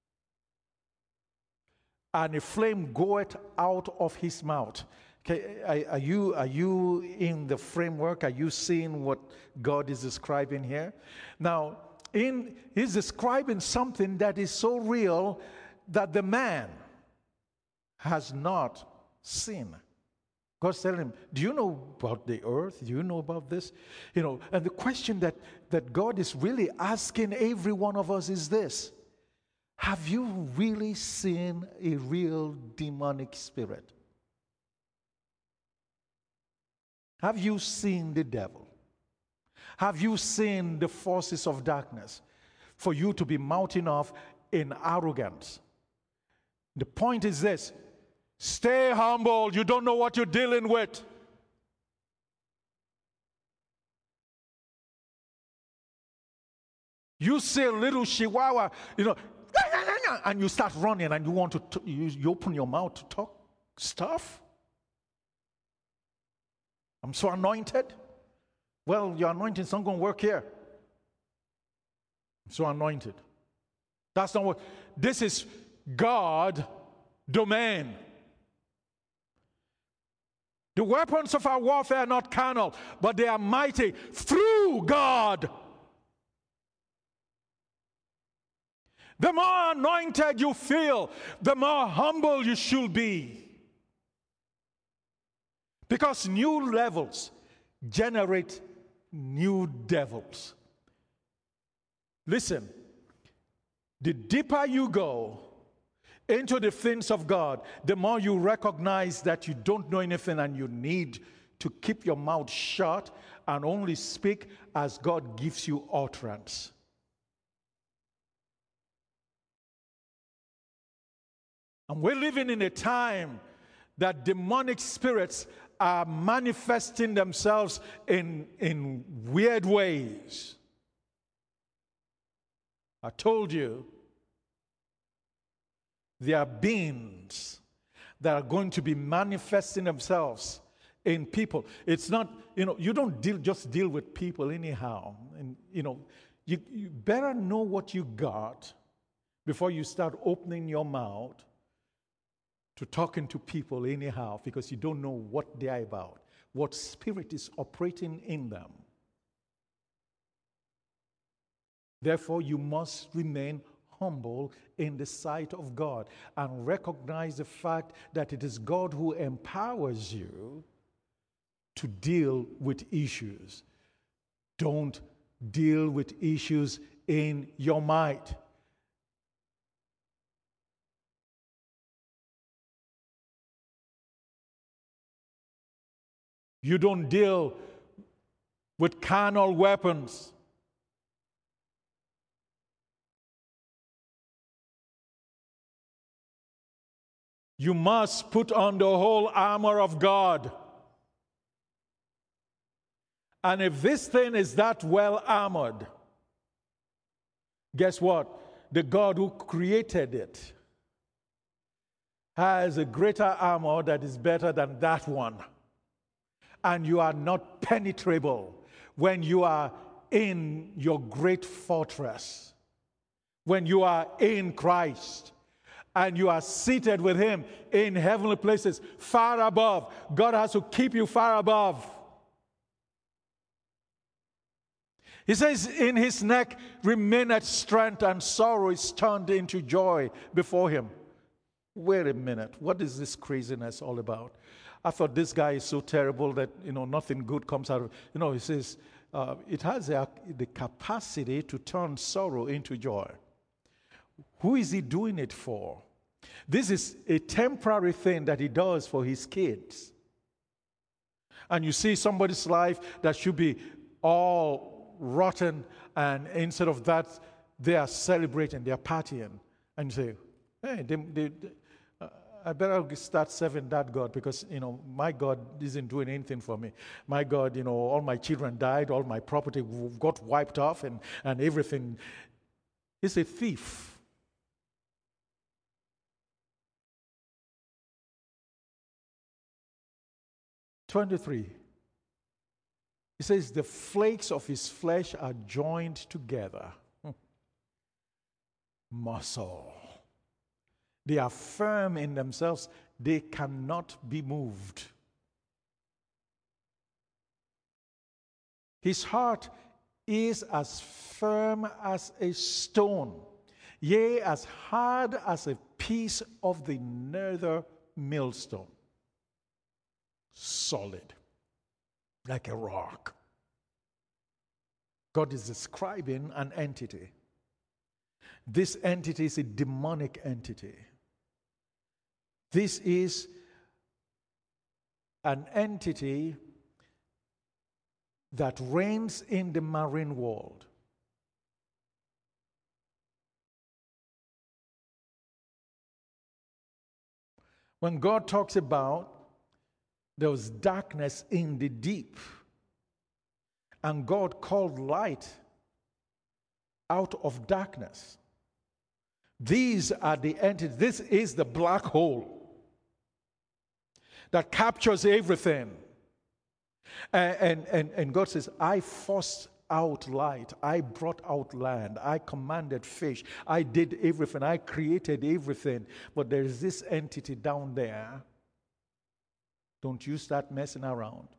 and a flame goeth out of his mouth. Okay, are you in the framework? Are you seeing what God is describing here? Now, he's describing something that is so real that the man has not seen. God's telling him, do you know about the earth? Do you know about this? And the question that God is really asking every one of us is this: have you really seen a real demonic spirit? Have you seen the devil? Have you seen the forces of darkness for you to be mouthing off in arrogance? The point is this: stay humble. You don't know what you're dealing with. You see a little chihuahua, and you start running, and you want to, you open your mouth to talk stuff. I'm so anointed. Well, your anointing's not going to work here. I'm so anointed. That's not what. This is God domain. The weapons of our warfare are not carnal, but they are mighty through God. The more anointed you feel, the more humble you should be. Because new levels generate new devils. Listen, the deeper you go into the things of God, the more you recognize that you don't know anything and you need to keep your mouth shut and only speak as God gives you utterance. And we're living in a time that demonic spirits are manifesting themselves in weird ways. I told you, there are beings that are going to be manifesting themselves in people. It's not, you don't just deal with people anyhow. And, you better know what you got before you start opening your mouth to talking to people anyhow, because you don't know what they're about, what spirit is operating in them. Therefore, you must remain humble in the sight of God and recognize the fact that it is God who empowers you to deal with issues. Don't deal with issues in your might. You don't deal with carnal weapons. You must put on the whole armor of God. And if this thing is that well armored, guess what? The God who created it has a greater armor that is better than that one. And you are not penetrable when you are in your great fortress, when you are in Christ, and you are seated with Him in heavenly places, far above. God has to keep you far above. He says, in His neck remaineth strength, and sorrow is turned into joy before Him. Wait a minute, what is this craziness all about? I thought this guy is so terrible that, nothing good comes out of. He says, it has the capacity to turn sorrow into joy. Who is He doing it for? This is a temporary thing that He does for His kids. And you see somebody's life that should be all rotten, and instead of that, they are celebrating, they are partying. And you say, hey, I better start serving that God, because, my God isn't doing anything for me. My God, all my children died, all my property got wiped off, and everything. He's a thief. (23) He says, the flakes of his flesh are joined together. Muscle. They are firm in themselves. They cannot be moved. His heart is as firm as a stone, yea, as hard as a piece of the nether millstone. Solid, like a rock. God is describing an entity. This entity is a demonic entity. This is an entity that reigns in the marine world. When God talks about there was darkness in the deep, and God called light out of darkness. These are the entities. This is the black hole that captures everything. And God says, I forced out light. I brought out land. I commanded fish. I did everything. I created everything. But there is this entity down there Don't you start messing around.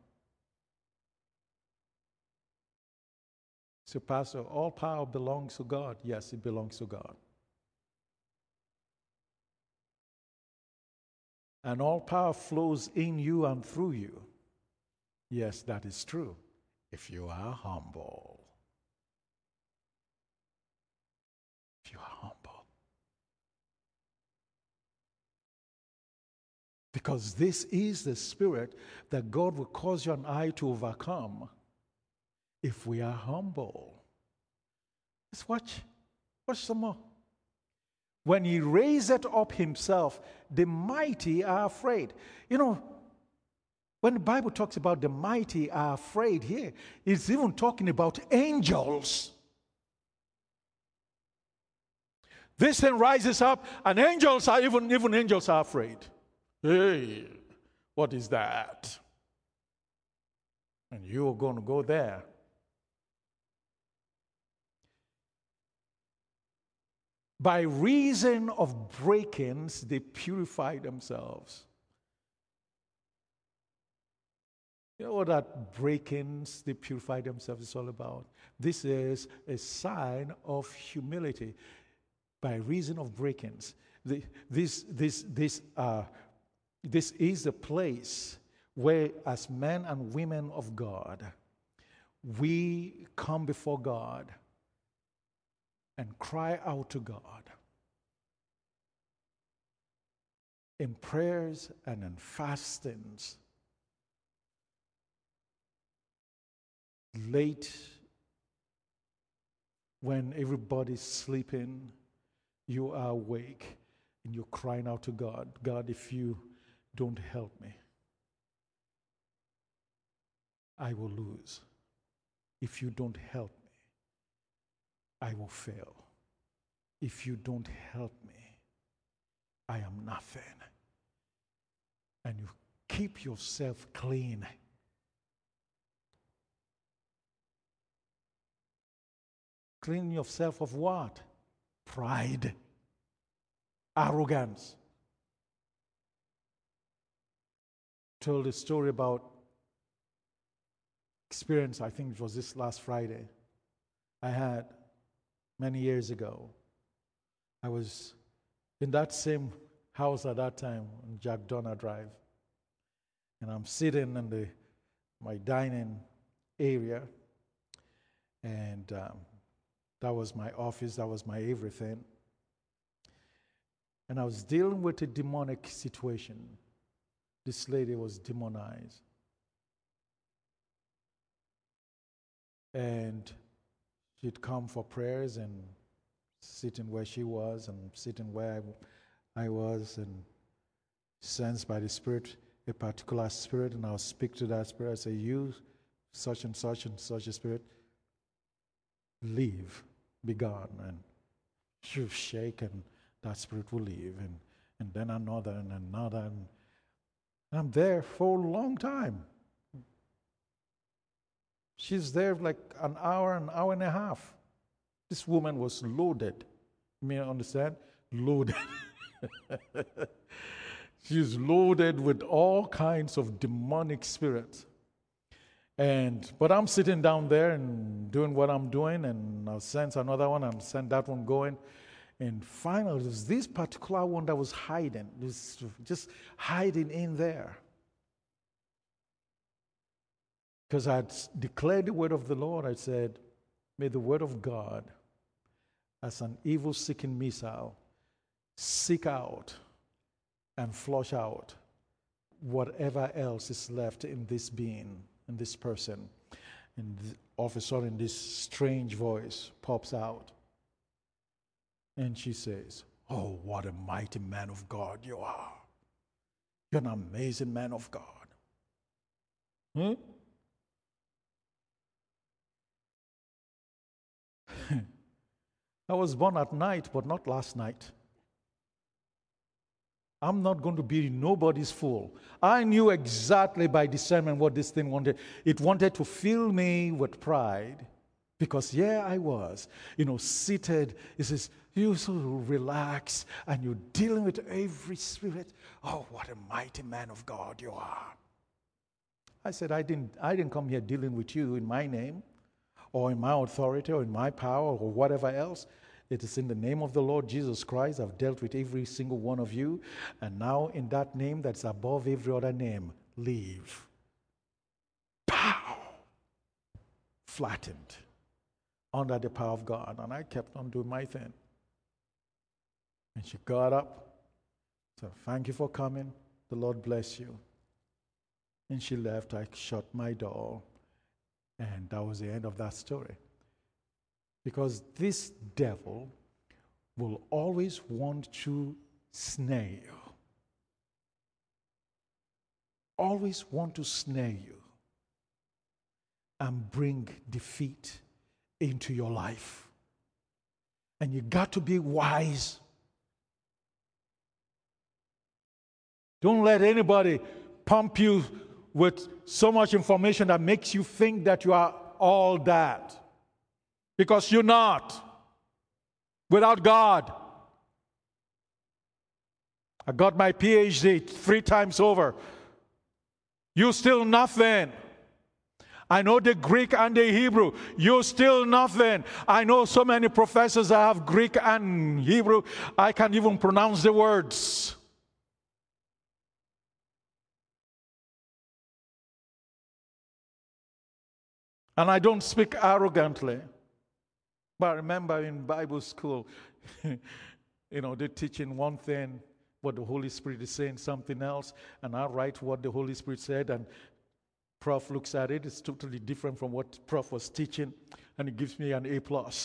So, Pastor, all power belongs to God. Yes, it belongs to God. And all power flows in you and through you. Yes, that is true. If you are humble. If you are humble. Because this is the spirit that God will cause you and I to overcome if we are humble. Let's watch some more. When he raiseth up himself, the mighty are afraid. You know, when the Bible talks about the mighty are afraid here, it's even talking about angels. This thing rises up, and angels are even angels are afraid. Hey, what is that? And you're going to go there. By reason of breakings, they purify themselves. You know what that breakings, they purify themselves is all about? This is a sign of humility. By reason of breakings. This is a place where, as men and women of God, we come before God and cry out to God in prayers and in fastings. Late, when everybody's sleeping, you are awake and you're crying out to God. God, if you don't help me, I will lose. If you don't help me, I will fail. If you don't help me, I am nothing. And you keep yourself clean. Clean yourself of what? Pride. Arrogance. Told a story about experience, I think it was this last Friday, I had many years ago. I was in that same house at that time on Jack Donner Drive. And I'm sitting in my dining area. And that was my office, that was my everything. And I was dealing with a demonic situation. This lady was demonized. And she'd come for prayers and sitting where she was and sitting where I was, and sensed by the Spirit, a particular spirit, and I'll speak to that spirit. I say, you, such and such a spirit, leave, be gone. And she'll shake and that spirit will leave. And then another and another. And I'm there for a long time. She's there like an hour and a half. This woman was loaded. You may understand? Loaded. She's loaded with all kinds of demonic spirits. But I'm sitting down there and doing what I'm doing, and I'll sense another one, and send that one going. And finally, there's this particular one that was hiding, just hiding in there. Because I'd declared the word of the Lord, I said, may the word of God, as an evil-seeking missile, seek out and flush out whatever else is left in this being, in this person. And all of a sudden, this strange voice pops out. And she says, oh, what a mighty man of God you are. You're an amazing man of God. I was born at night, but not last night. I'm not going to be nobody's fool. I knew exactly by discernment what this thing wanted. It wanted to fill me with pride. Because I was, seated. It says, you're so relaxed and you're dealing with every spirit. Oh, what a mighty man of God you are. I said, I didn't come here dealing with you in my name or in my authority or in my power or whatever else. It is in the name of the Lord Jesus Christ. I've dealt with every single one of you. And now in that name that's above every other name, leave. Pow! Flattened under the power of God. And I kept on doing my thing. And she got up. So thank you for coming. The Lord bless you. And she left. I shut my door. And that was the end of that story. Because this devil will always want to snare you. Always want to snare you and bring defeat into your life. And you got to be wise. Don't let anybody pump you with so much information that makes you think that you are all that. Because you're not. Without God. I got my PhD 3 times over. You're still nothing. I know the Greek and the Hebrew. You're still nothing. I know so many professors that have Greek and Hebrew. I can't even pronounce the words. And I don't speak arrogantly. But I remember in Bible school, they're teaching one thing, but the Holy Spirit is saying something else, and I write what the Holy Spirit said, and Prof looks at it, it's totally different from what Prof was teaching, and he gives me an A+.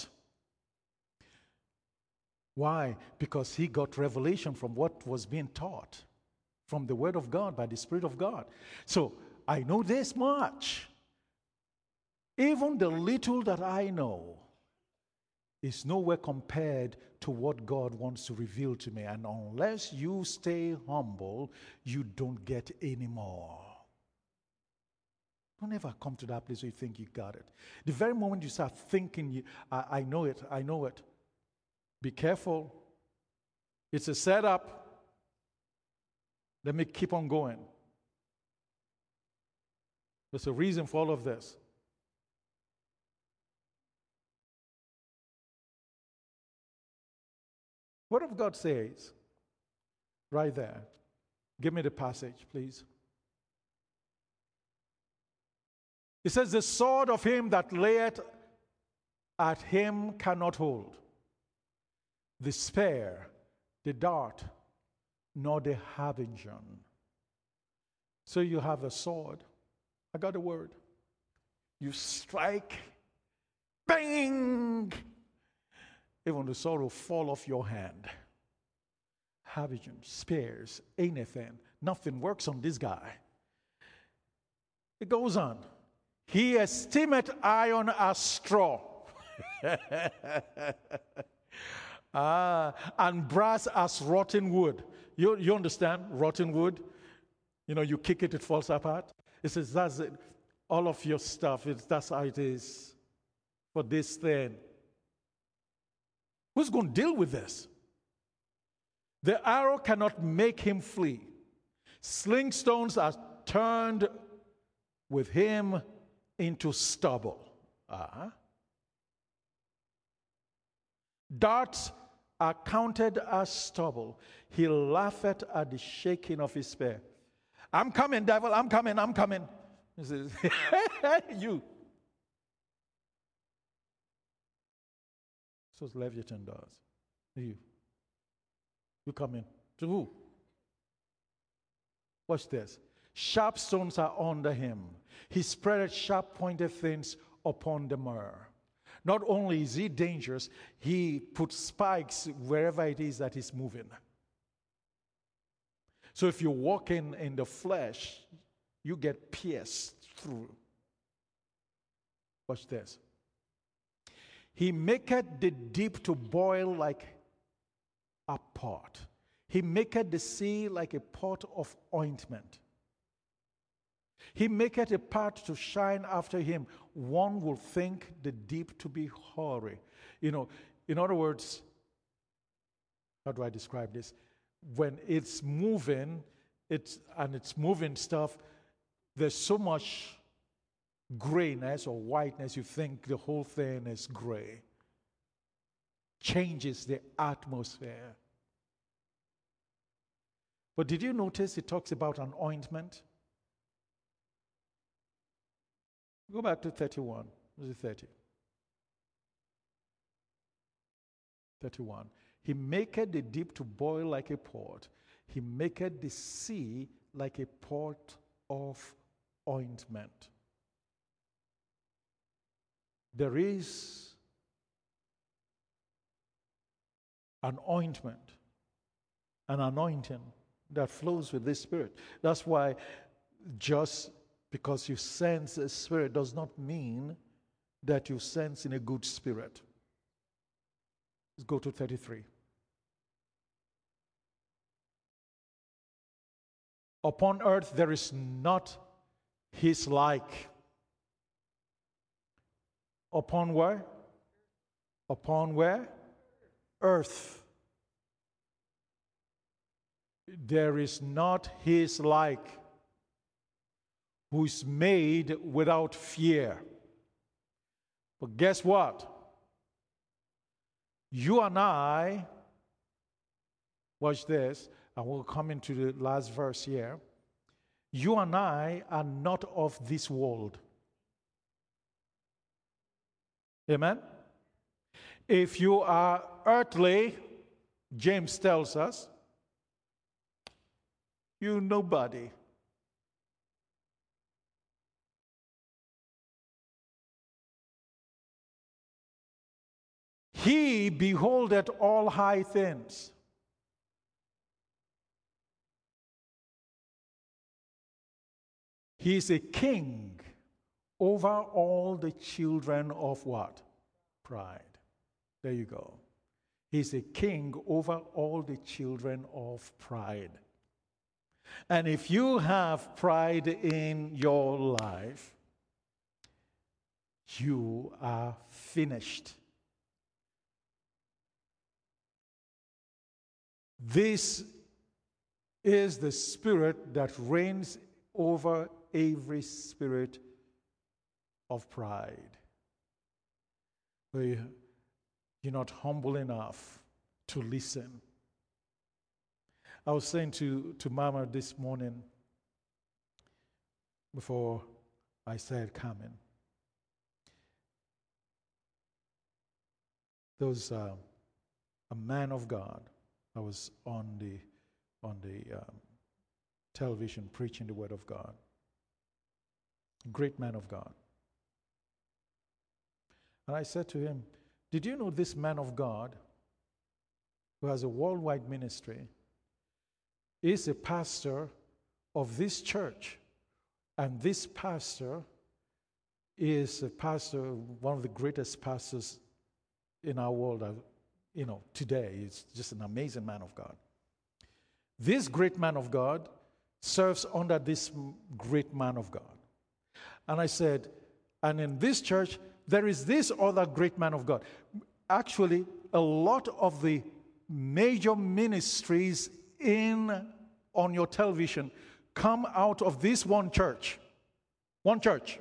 Why? Because he got revelation from what was being taught, from the Word of God, by the Spirit of God. So, I know this much. Even the little that I know is nowhere compared to what God wants to reveal to me. And unless you stay humble, you don't get any more. Don't ever come to that place where you think you got it. The very moment you start thinking, I know it, be careful. It's a setup. Let me keep on going. There's a reason for all of this. What if God says, right there, give me the passage, please. It says, the sword of him that layeth at him cannot hold, the spear, the dart, nor the habergeon. So you have a sword. I got a word. You strike, bang! Even the sword will fall off your hand. Habergeon, spears, anything. Nothing works on this guy. It goes on. He esteemeth iron as straw. And brass as rotten wood. You understand rotten wood? You kick it, it falls apart. It says that's it. All of your stuff, that's how it is for this thing. Who's going to deal with this? The arrow cannot make him flee. Sling stones are turned with him into stubble. Darts are counted as stubble. He laugheth at the shaking of his spear. I'm coming, devil, I'm coming. He says, you. So Leviathan does. You come in. To who? Watch this. Sharp stones are under him. He spreadeth sharp pointed things upon the mire. Not only is he dangerous, he puts spikes wherever it is that he's moving. So if you walk in the flesh, you get pierced through. Watch this. He maketh the deep to boil like a pot. He maketh the sea like a pot of ointment. He maketh a path to shine after him. One will think the deep to be hoary. In other words, how do I describe this? When it's moving, it's moving stuff, there's so much grayness or whiteness, you think the whole thing is gray. Changes the atmosphere. But did you notice it talks about an ointment? Go back to 31. Was it 30? 31. He maketh the deep to boil like a pot. He maketh the sea like a pot of ointment. There is an ointment, an anointing that flows with this Spirit. That's why just because you sense a spirit does not mean that you sense in a good spirit. Let's go to 33. Upon earth there is not his like. Upon where? Upon where? Earth. There is not his like, who is made without fear. But guess what? You and I, watch this, and we'll come into the last verse here. You and I are not of this world. Amen? If you are earthly, James tells us, you're nobody. He beholdeth all high things. He is a king over all the children of what? Pride. There you go. He's a king over all the children of pride. And if you have pride in your life, you are finished. This is the spirit that reigns over every spirit of pride. Where you're not humble enough to listen. I was saying to Mama this morning, before I started coming, there was a man of God. I was on the television preaching the Word of God. A great man of God. And I said to him, did you know this man of God, who has a worldwide ministry, is a pastor of this church? And this pastor is a pastor, one of the greatest pastors in our world, today. He's just an amazing man of God. This great man of God serves under this great man of God. And I said, and in this church, there is this other great man of God. Actually, a lot of the major ministries on your television come out of this one church. One church.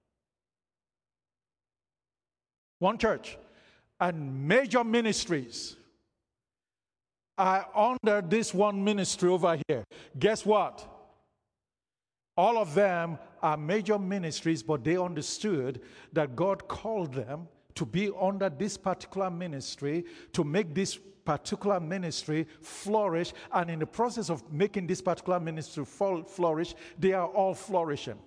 One church. And major ministries are under this one ministry over here. Guess what? All of them are major ministries, but they understood that God called them to be under this particular ministry, to make this particular ministry flourish, and in the process of making this particular ministry flourish, they are all flourishing.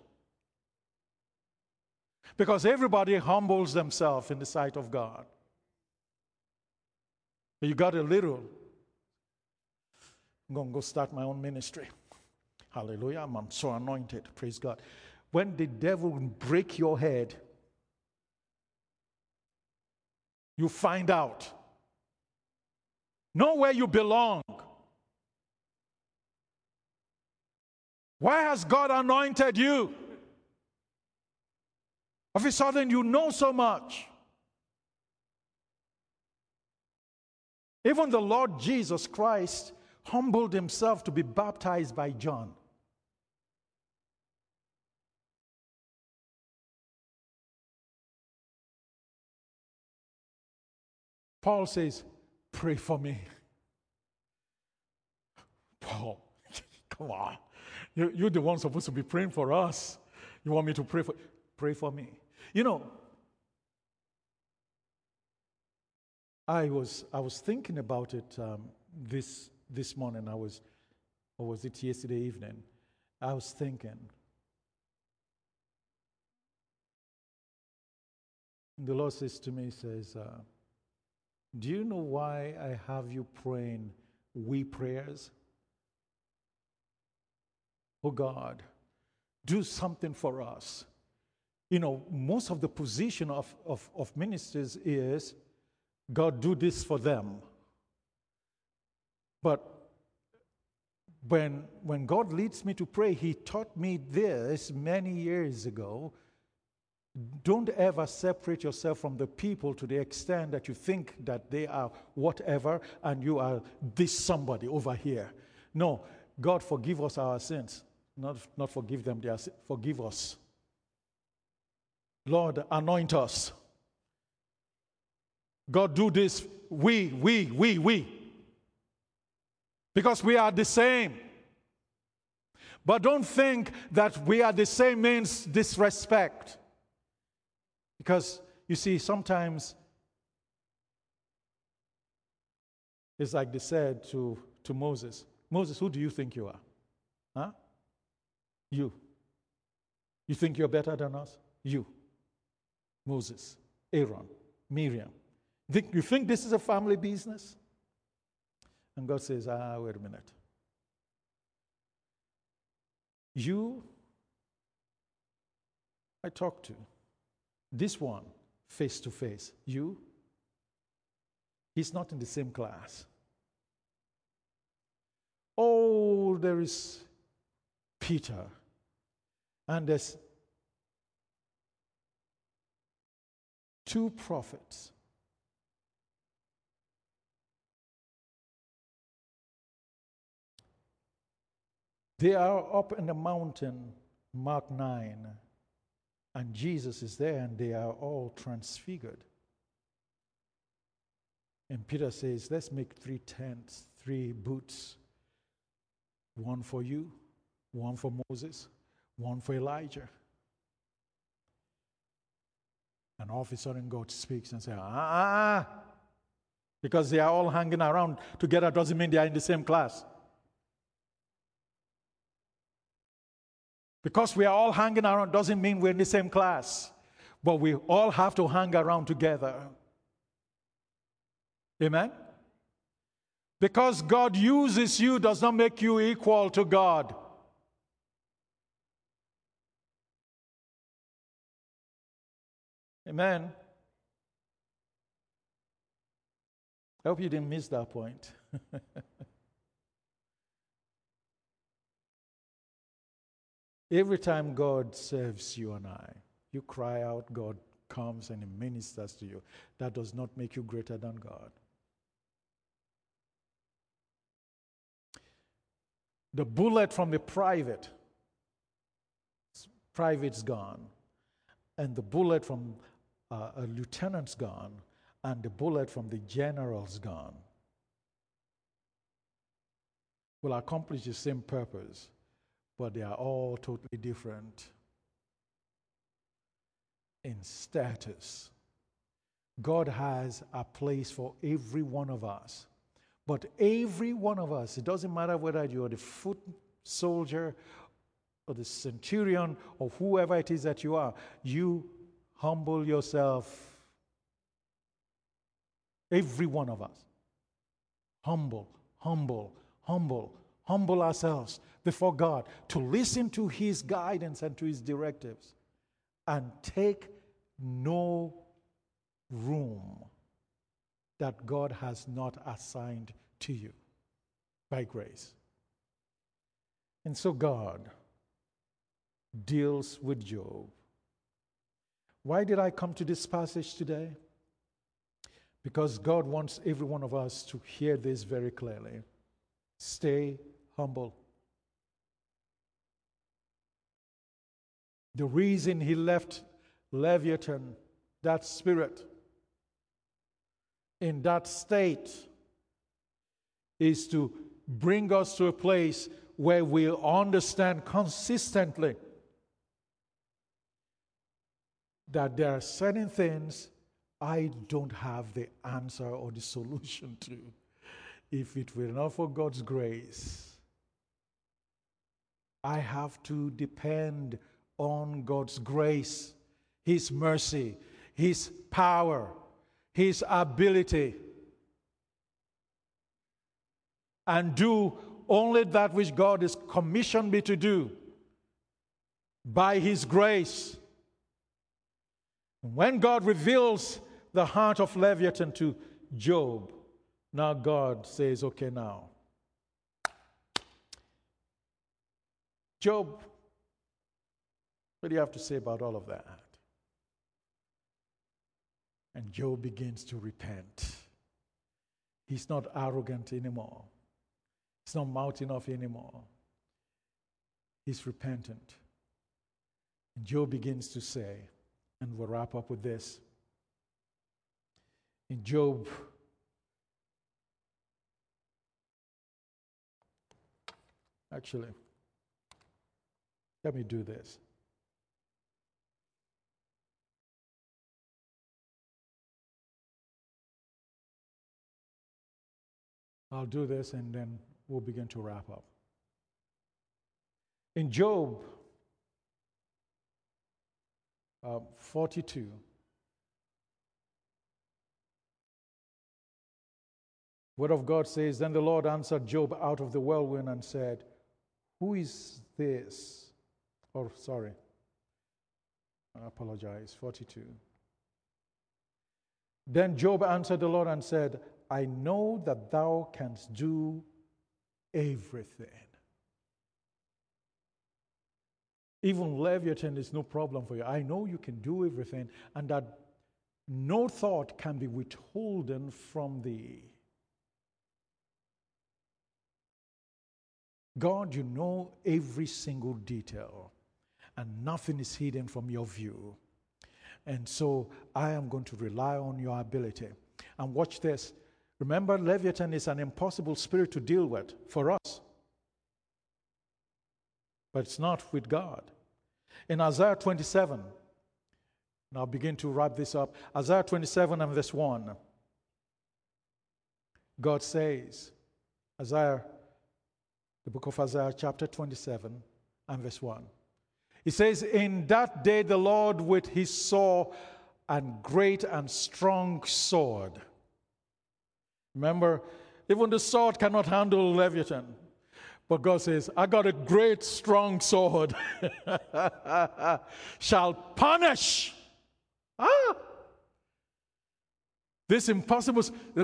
Because everybody humbles themselves in the sight of God. You got a little. I'm going to go start my own ministry. Hallelujah. I'm so anointed. Praise God. When the devil will break your head, you find out. Know where you belong. Why has God anointed you? All of a sudden, you know so much. Even the Lord Jesus Christ humbled himself to be baptized by John. Paul says, pray for me. Paul, come on. You're the one supposed to be praying for us. You want me to pray for me? You know, I was thinking about it this morning. Or was it yesterday evening? I was thinking. The Lord says to me, he says, do you know why I have you praying we prayers? Oh God, do something for us. You know, most of the position of ministers is, God, do this for them. But when God leads me to pray, He taught me this many years ago. Don't ever separate yourself from the people to the extent that you think that they are whatever and you are this somebody over here. No, God, forgive us our sins. Not forgive them, their sins. Forgive us. Lord, anoint us. God, do this. We. Because we are the same. But don't think that we are the same means disrespect. Because, you see, sometimes it's like they said to Moses, Moses, who do you think you are? Huh? You. You think you're better than us? You. Moses, Aaron, Miriam. You think this is a family business? And God says, wait a minute. You, I talked to. This one, face to face. You, he's not in the same class. Oh, there is Peter. And there's 2 prophets. They are up in the mountain, Mark 9. And Jesus is there, and they are all transfigured. And Peter says, let's make 3 tents, 3 booths. One for you, one for Moses, one for Elijah. And all of a sudden God speaks and says, because they are all hanging around together doesn't mean they are in the same class. Because we are all hanging around doesn't mean we're in the same class. But we all have to hang around together. Amen? Because God uses you does not make you equal to God. Amen? I hope you didn't miss that point. Every time God serves you and I, you cry out, God comes and He ministers to you. That does not make you greater than God. The bullet from the private's gone, and the bullet from a lieutenant's gone, and the bullet from the general's gone. Will accomplish the same purpose, but they are all totally different in status. God has a place for every one of us. But every one of us, it doesn't matter whether you're the foot soldier or the centurion or whoever it is that you are, you humble yourself. Every one of us. Humble ourselves before God to listen to His guidance and to His directives and take no room that God has not assigned to you by grace. And so God deals with Job. Why did I come to this passage today? Because God wants every one of us to hear this very clearly. Stay humble. The reason He left Leviathan, that spirit, in that state is to bring us to a place where we understand consistently that there are certain things I don't have the answer or the solution to. If it were not for God's grace, I have to depend on God's grace, His mercy, His power, His ability, and do only that which God has commissioned me to do by His grace. When God reveals the heart of Leviathan to Job, now God says, okay, now, Job, what do you have to say about all of that? And Job begins to repent. He's not arrogant anymore. He's not mouthing off anymore. He's repentant. And Job begins to say, and we'll wrap up with this. In Job, actually, let me do this. I'll do this and then we'll begin to wrap up. In Job 42, Word of God says, then the Lord answered Job out of the whirlwind and said, who is this? Oh, sorry. I apologize. 42. Then Job answered the Lord and said, I know that thou canst do everything. Even Leviathan is no problem for you. I know you can do everything, and that no thought can be withholden from thee. God, you know every single detail, and nothing is hidden from your view. And so I am going to rely on your ability. And watch this. Remember, Leviathan is an impossible spirit to deal with for us. But it's not with God. In Isaiah 27, and I'll begin to wrap this up. Isaiah 27 and verse 1. God says, the book of Isaiah chapter 27 and verse 1. He says, in that day the Lord with his saw and great and strong sword. Remember, even the sword cannot handle Leviathan. But God says, I got a great strong sword. Shall punish. This impossible.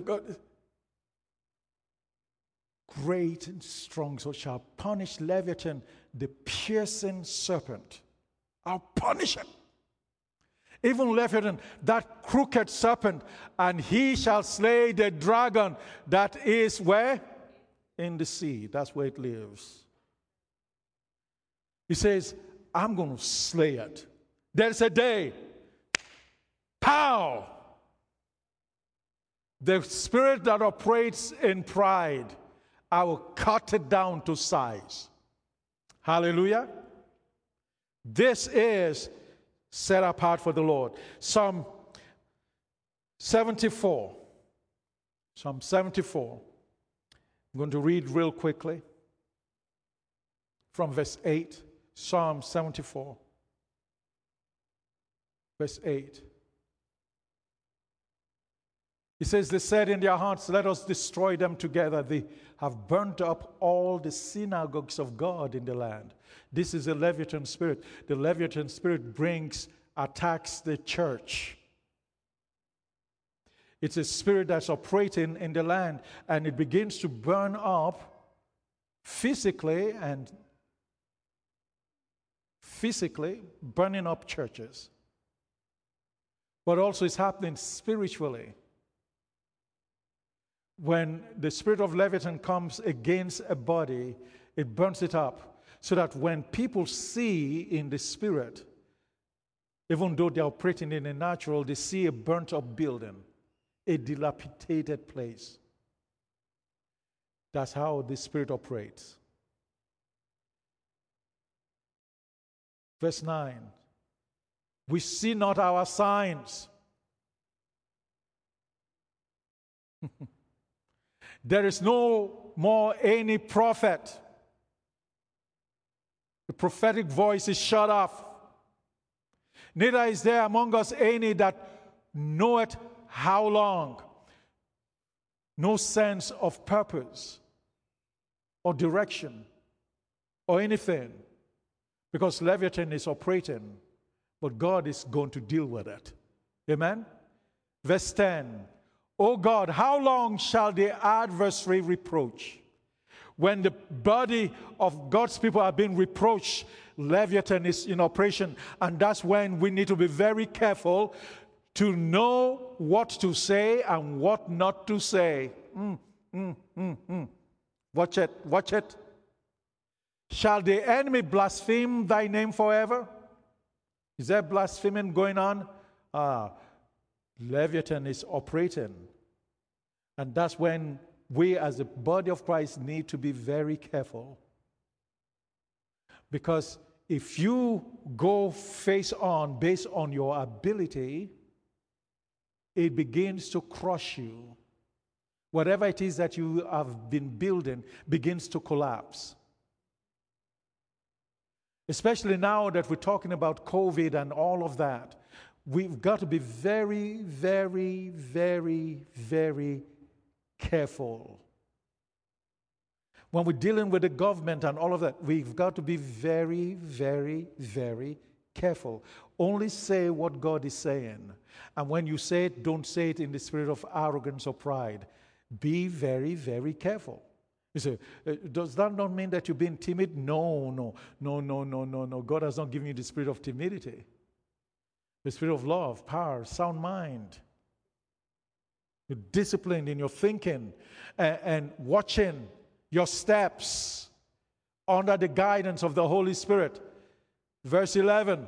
Great and strong sword shall punish Leviathan, the piercing serpent. I'll punish him. Even Leviathan, that crooked serpent, and he shall slay the dragon that is where? In the sea. That's where it lives. He says, I'm going to slay it. There's a day. Pow! The spirit that operates in pride, I will cut it down to size. Hallelujah. This is set apart for the Lord. Psalm 74. Psalm 74. I'm going to read real quickly from verse 8. Psalm 74. Verse 8. He says, they said in their hearts, let us destroy them together. They have burnt up all the synagogues of God in the land. This is the Leviathan spirit. The Leviathan spirit attacks the church. It's a spirit that's operating in the land, and it begins to burn up physically burning up churches. But also it's happening spiritually. When the spirit of Leviathan comes against a body, it burns it up. So that when people see in the spirit, even though they're operating in the natural, they see a burnt up building. a dilapidated place. That's how the Spirit operates. Verse 9. We see not our signs. There is no more any prophet. The prophetic voice is shut off. Neither is there among us any that knoweth how long. No sense of purpose or direction or anything. Because Leviathan is operating, but God is going to deal with it. Amen? Verse 10. O God, how long shall the adversary reproach? When the body of God's people are being reproached, Leviathan is in operation. And that's when we need to be very careful to know what to say and what not to say. Watch it, watch it. Shall the enemy blaspheme thy name forever? Is there blaspheming going on? Leviathan is operating. And that's when we as the body of Christ need to be very careful. Because if you go face on based on your ability, it begins to crush you. Whatever it is that you have been building begins to collapse. Especially now that we're talking about COVID and all of that, we've got to be very, very, very, very careful. When we're dealing with the government and all of that, we've got to be very, very, very careful. Only say what God is saying. And when you say it, don't say it in the spirit of arrogance or pride. Be very, very careful. You say, does that not mean that you're being timid? No. God has not given you the spirit of timidity. The spirit of love, power, sound mind. You're disciplined in your thinking and watching your steps under the guidance of the Holy Spirit. Verse 11.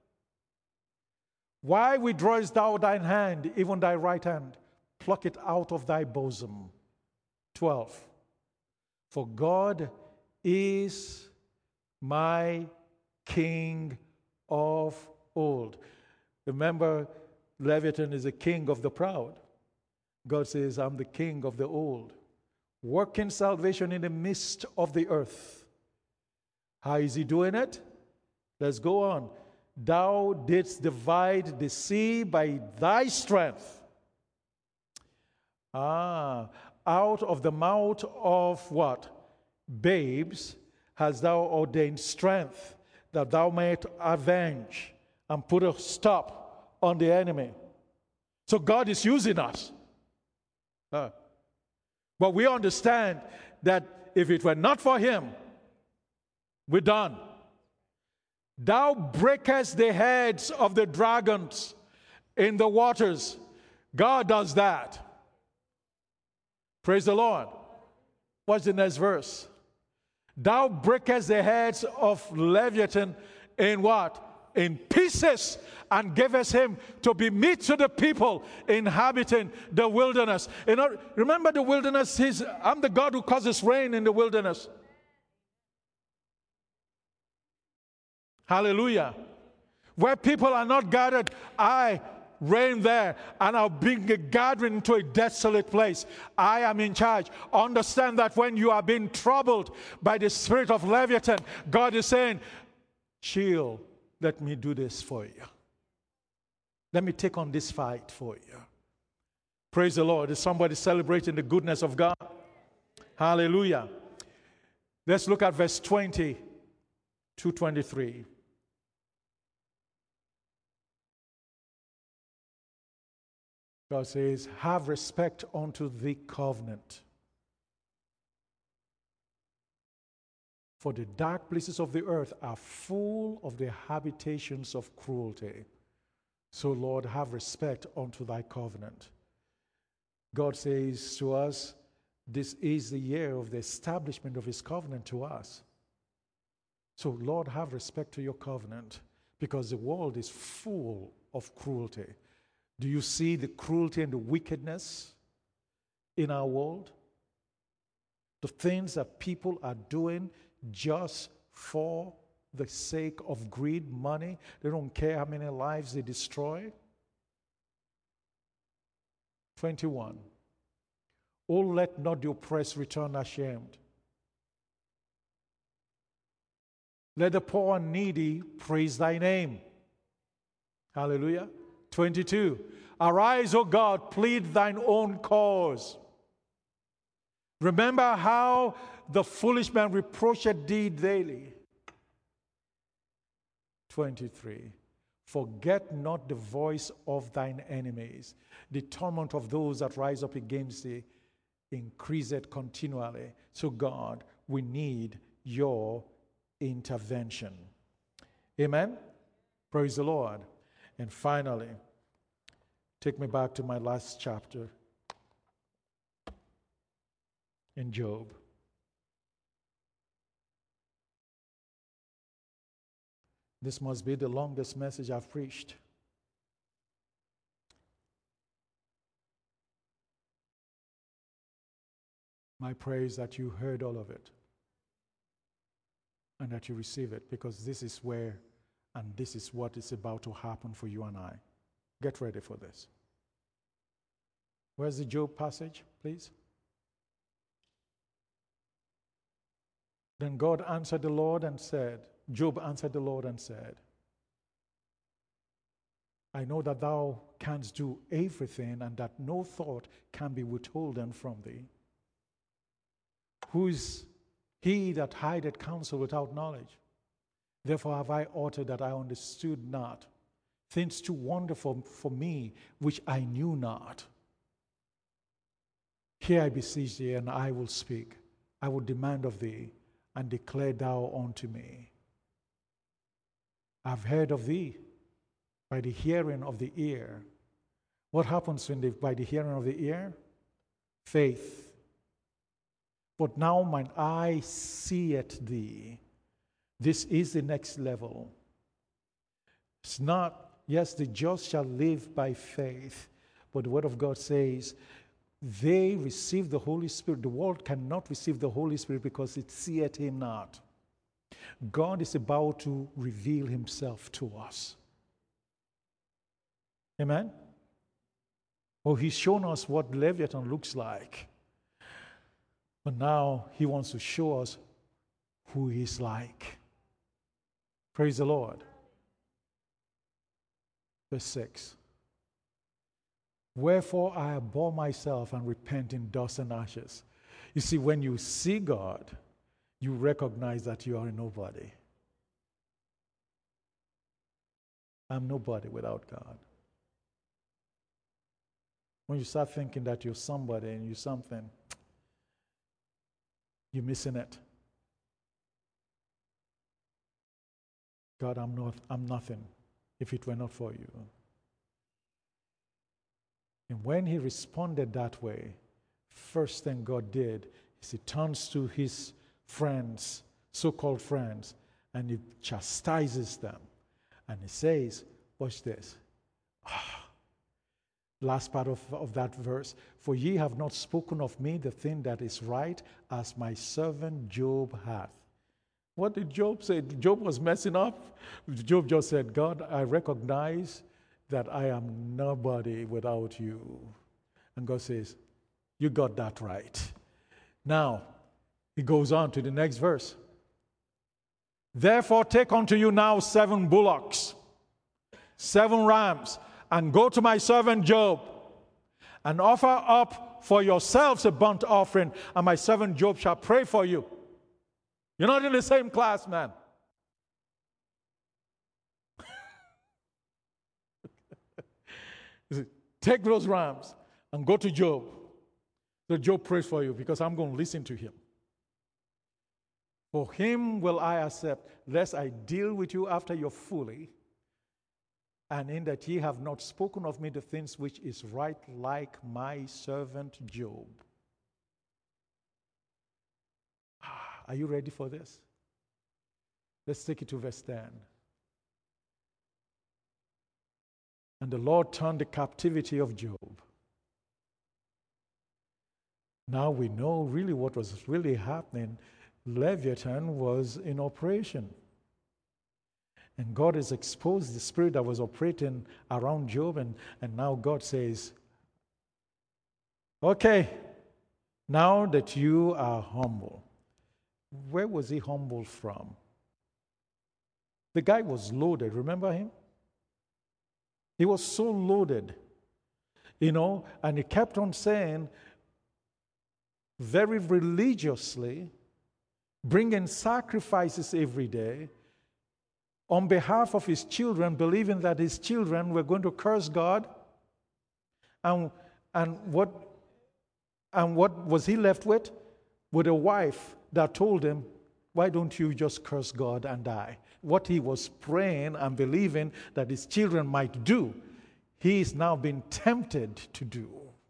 Why withdrawest thou thine hand, even thy right hand? Pluck it out of thy bosom. 12. For God is my King of old. Remember, Leviathan is a king of the proud. God says, I'm the king of the old. Working salvation in the midst of the earth. How is he doing it? Let's go on. Thou didst divide the sea by thy strength. Out of the mouth of what? Babes hast thou ordained strength, that thou mayest avenge and put a stop on the enemy. So God is using us. But we understand that if it were not for him, we're done. Thou breakest the heads of the dragons in the waters. God does that. Praise the Lord. What's the next verse? Thou breakest the heads of Leviathan in what? In pieces, and givest him to be meat to the people inhabiting the wilderness. Remember the wilderness, I'm the God who causes rain in the wilderness. Hallelujah. Where people are not gathered, I reign there, and I'll bring a gathering into a desolate place. I am in charge. Understand that when you are being troubled by the spirit of Leviathan, God is saying, chill, let me do this for you. Let me take on this fight for you. Praise the Lord. Is somebody celebrating the goodness of God? Hallelujah. Let's look at verse 20 to 23. God says, have respect unto the covenant. For the dark places of the earth are full of the habitations of cruelty. So, Lord, have respect unto thy covenant. God says to us, this is the year of the establishment of his covenant to us. So, Lord, have respect to your covenant, because the world is full of cruelty. Do you see the cruelty and the wickedness in our world? The things that people are doing just for the sake of greed, money. They don't care how many lives they destroy. 21. Oh, let not the oppressed return ashamed. Let the poor and needy praise thy name. Hallelujah. 22. Arise, O God, plead thine own cause. Remember how the foolish man reproached thee daily. 23. Forget not the voice of thine enemies. The torment of those that rise up against thee increaseth continually. So God, we need your intervention. Amen? Praise the Lord. And finally, take me back to my last chapter in Job. This must be the longest message I've preached. My prayer is that you heard all of it and that you receive it, because this is where and this is what is about to happen for you and I. Get ready for this. Where's the Job passage, please? Then God answered the Lord and said, Job answered the Lord and said, I know that thou canst do everything and that no thought can be withholden from thee. Who is he that hideth counsel without knowledge? Therefore have I uttered that I understood not, things too wonderful for me which I knew not. Here I beseech thee, and I will speak. I will demand of thee, and declare thou unto me. I've heard of thee by the hearing of the ear. What happens by the hearing of the ear? Faith. But now mine eye seeth thee. This is the next level. It's not, yes, the just shall live by faith, but the Word of God says they receive the Holy Spirit. The world cannot receive the Holy Spirit because it seeth him not. God is about to reveal himself to us. Amen? Oh, he's shown us what Leviathan looks like. But now he wants to show us who he's like. Praise the Lord. Verse 6. Wherefore I abhor myself and repent in dust and ashes. You see, when you see God, you recognize that you are a nobody. I'm nobody without God. When you start thinking that you're somebody and you're something, you're missing it. God, I'm nothing if it were not for you. And when he responded that way, first thing God did is he turns to his friends, so-called friends, and he chastises them. And he says, watch this. Last part of that verse. For ye have not spoken of me the thing that is right, as my servant Job hath. What did Job say? Job was messing up. Job just said, God, I recognize that I am nobody without you. And God says, you got that right. Now, he goes on to the next verse. Therefore take unto you now 7 bullocks, 7 rams, and go to my servant Job, and offer up for yourselves a burnt offering, and my servant Job shall pray for you. You're not in the same class, man. Take those rams and go to Job. So Job prays for you, because I'm going to listen to him. For him will I accept, lest I deal with you after you're fully, and in that ye have not spoken of me the things which is right, like my servant Job. Are you ready for this? Let's take it to verse 10. And the Lord turned the captivity of Job. Now we know really what was really happening. Leviathan was in operation. And God has exposed the spirit that was operating around Job, and now God says, okay, now that you are humble. Where was he humble from? The guy was loaded, remember him? He was so loaded, and he kept on saying, very religiously, bringing sacrifices every day on behalf of his children, believing that his children were going to curse God. And what was he left with? With a wife that told him, why don't you just curse God and die? What he was praying and believing that his children might do, he is now being tempted to do.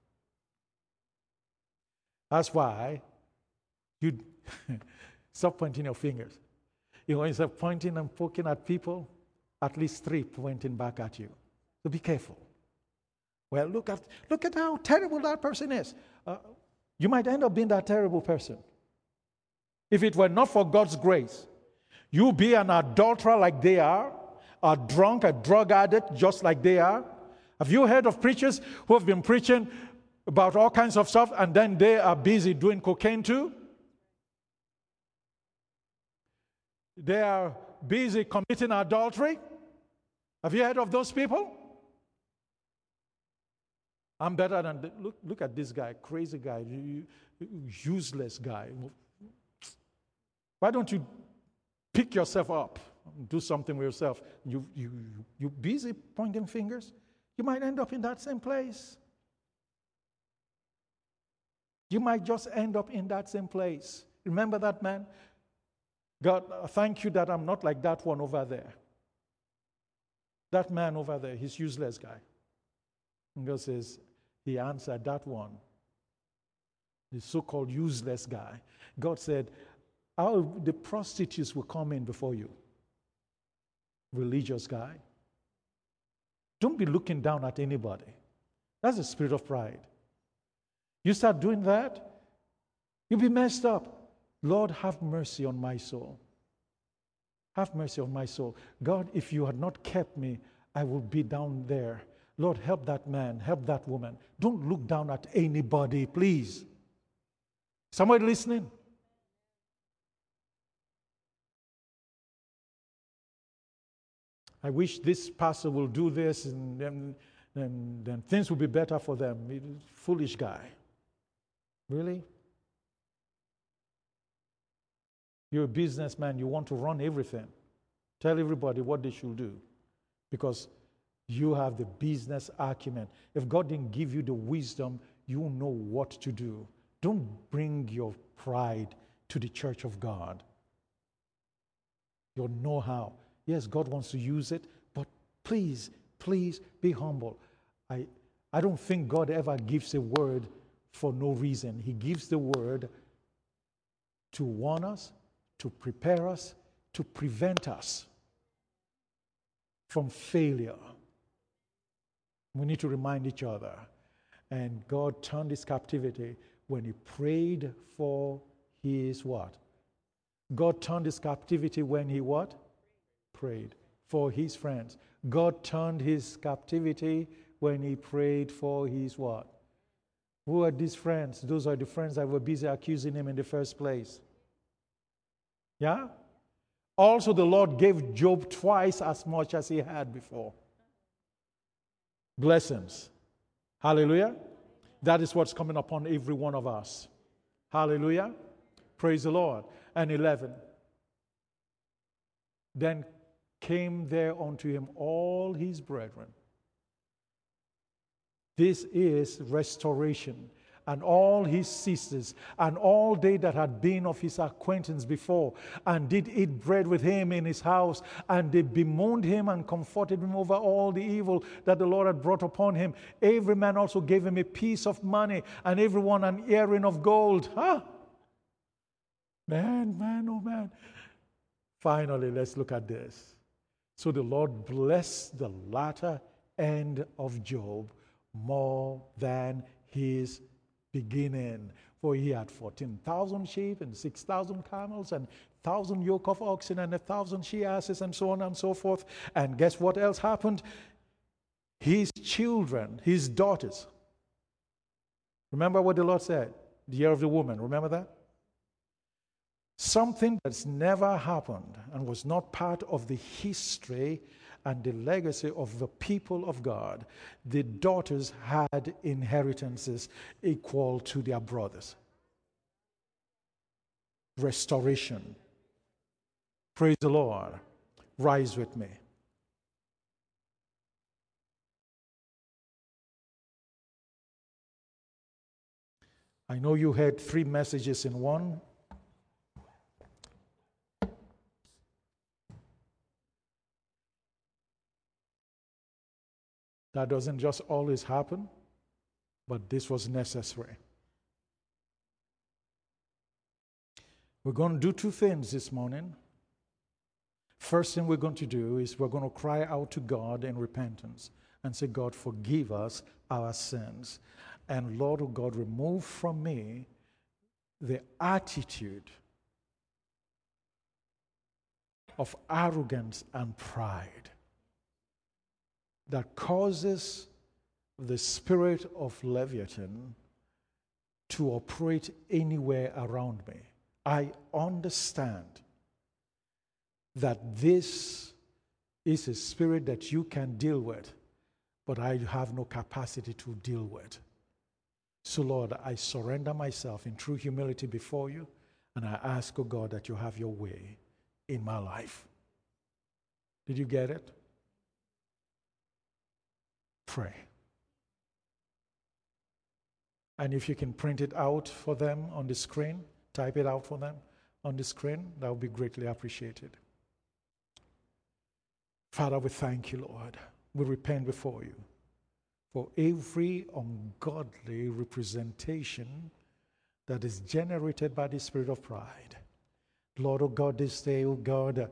That's why you stop pointing your fingers. Instead of pointing and poking at people, at least 3 pointing back at you. So be careful. Well, look at how terrible that person is. You might end up being that terrible person. If it were not for God's grace, you'll be an adulterer like they are, a drunk, a drug addict just like they are. Have you heard of preachers who have been preaching about all kinds of stuff and then they are busy doing cocaine too? They are busy committing adultery. Have you heard of those people? I'm better than... Look at this guy, crazy guy, useless guy. Why don't you pick yourself up and do something with yourself? You busy pointing fingers? You might end up in that same place. You might just end up in that same place. Remember that man? God, thank you that I'm not like that one over there. That man over there, he's useless guy. And God says, he answered that one, the so-called useless guy. God said, the prostitutes will come in before you. Religious guy. Don't be looking down at anybody. That's the spirit of pride. You start doing that, you'll be messed up. Lord, have mercy on my soul. Have mercy on my soul. God, if you had not kept me, I would be down there. Lord, help that man, help that woman. Don't look down at anybody, please. Somebody listening? I wish this pastor will do this and then things will be better for them. Foolish guy. Really? You're a businessman, you want to run everything. Tell everybody what they should do because you have the business acumen. If God didn't give you the wisdom, you know what to do. Don't bring your pride to the church of God. Your know-how. Yes, God wants to use it, but please be humble. I don't think God ever gives a word for no reason. He gives the word to warn us, to prepare us, to prevent us from failure. We need to remind each other. And God turned his captivity when he prayed for his what? God turned his captivity when he what? Prayed for his friends. God turned his captivity when he prayed for his what? Who are these friends? Those are the friends that were busy accusing him in the first place. Yeah? Also, the Lord gave Job twice as much as he had before. Blessings. Hallelujah. That is what's coming upon every one of us. Hallelujah. Praise the Lord. And 11. Then came there unto him all his brethren. This is restoration. And all his sisters, and all they that had been of his acquaintance before, and did eat bread with him in his house, and they bemoaned him and comforted him over all the evil that the Lord had brought upon him. Every man also gave him a piece of money, and every one an earring of gold. Huh? Man, oh man. Finally, let's look at this. So the Lord blessed the latter end of Job more than his beginning. For he had 14,000 sheep and 6,000 camels and 1,000 yoke of oxen and 1,000 she-asses and so on and so forth. And guess what else happened? His children, his daughters. Remember what the Lord said? The year of the woman. Remember that? Something that's never happened and was not part of the history and the legacy of the people of God. The daughters had inheritances equal to their brothers. Restoration. Praise the Lord. Rise with me. I know you heard 3 messages in one. That doesn't just always happen, but this was necessary. We're going to do 2 things this morning. First thing we're going to do is we're going to cry out to God in repentance and say, God, forgive us our sins. And Lord, oh God, remove from me the attitude of arrogance and pride that causes the spirit of Leviathan to operate anywhere around me. I understand that this is a spirit that you can deal with, but I have no capacity to deal with. So Lord, I surrender myself in true humility before you, and I ask, oh God, that you have your way in my life. Did you get it? Pray. And if you can print it out for them on the screen, type it out for them on the screen, that would be greatly appreciated. Father, we thank you, Lord. We repent before you for every ungodly representation that is generated by the spirit of pride. Lord, oh God, this day, oh God,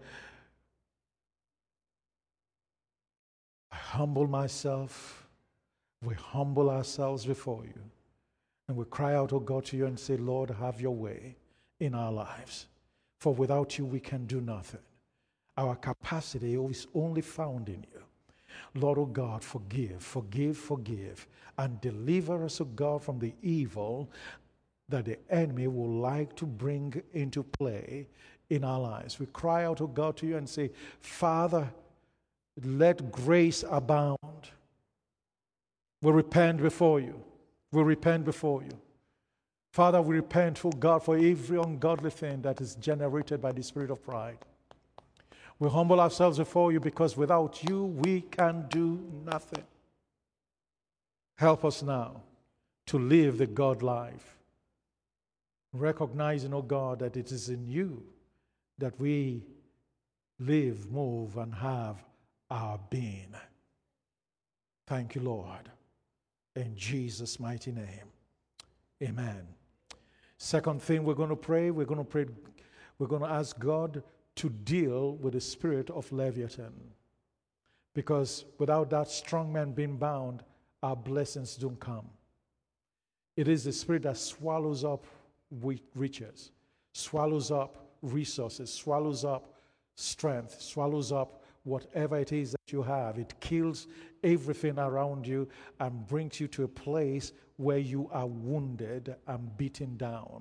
I humble myself. We humble ourselves before you. And we cry out, oh God, to you and say, Lord, have your way in our lives. For without you, we can do nothing. Our capacity is only found in you. Lord, oh God, forgive, and deliver us, oh God, from the evil that the enemy will like to bring into play in our lives. We cry out, oh God, to you and say, Father, let grace abound. We repent before you. We repent before you. Father, we repent, oh God, for every ungodly thing that is generated by the spirit of pride. We humble ourselves before you because without you, we can do nothing. Help us now to live the God life, recognizing, oh God, that it is in you that we live, move, and have our being. Thank you, Lord. In Jesus' mighty name, amen. Second thing we're going to pray, we're going to ask God to deal with the spirit of Leviathan. Because without that strong man being bound, our blessings don't come. It is the spirit that swallows up riches, swallows up resources, swallows up strength, swallows up whatever it is that you have. It kills everything around you and brings you to a place where you are wounded and beaten down.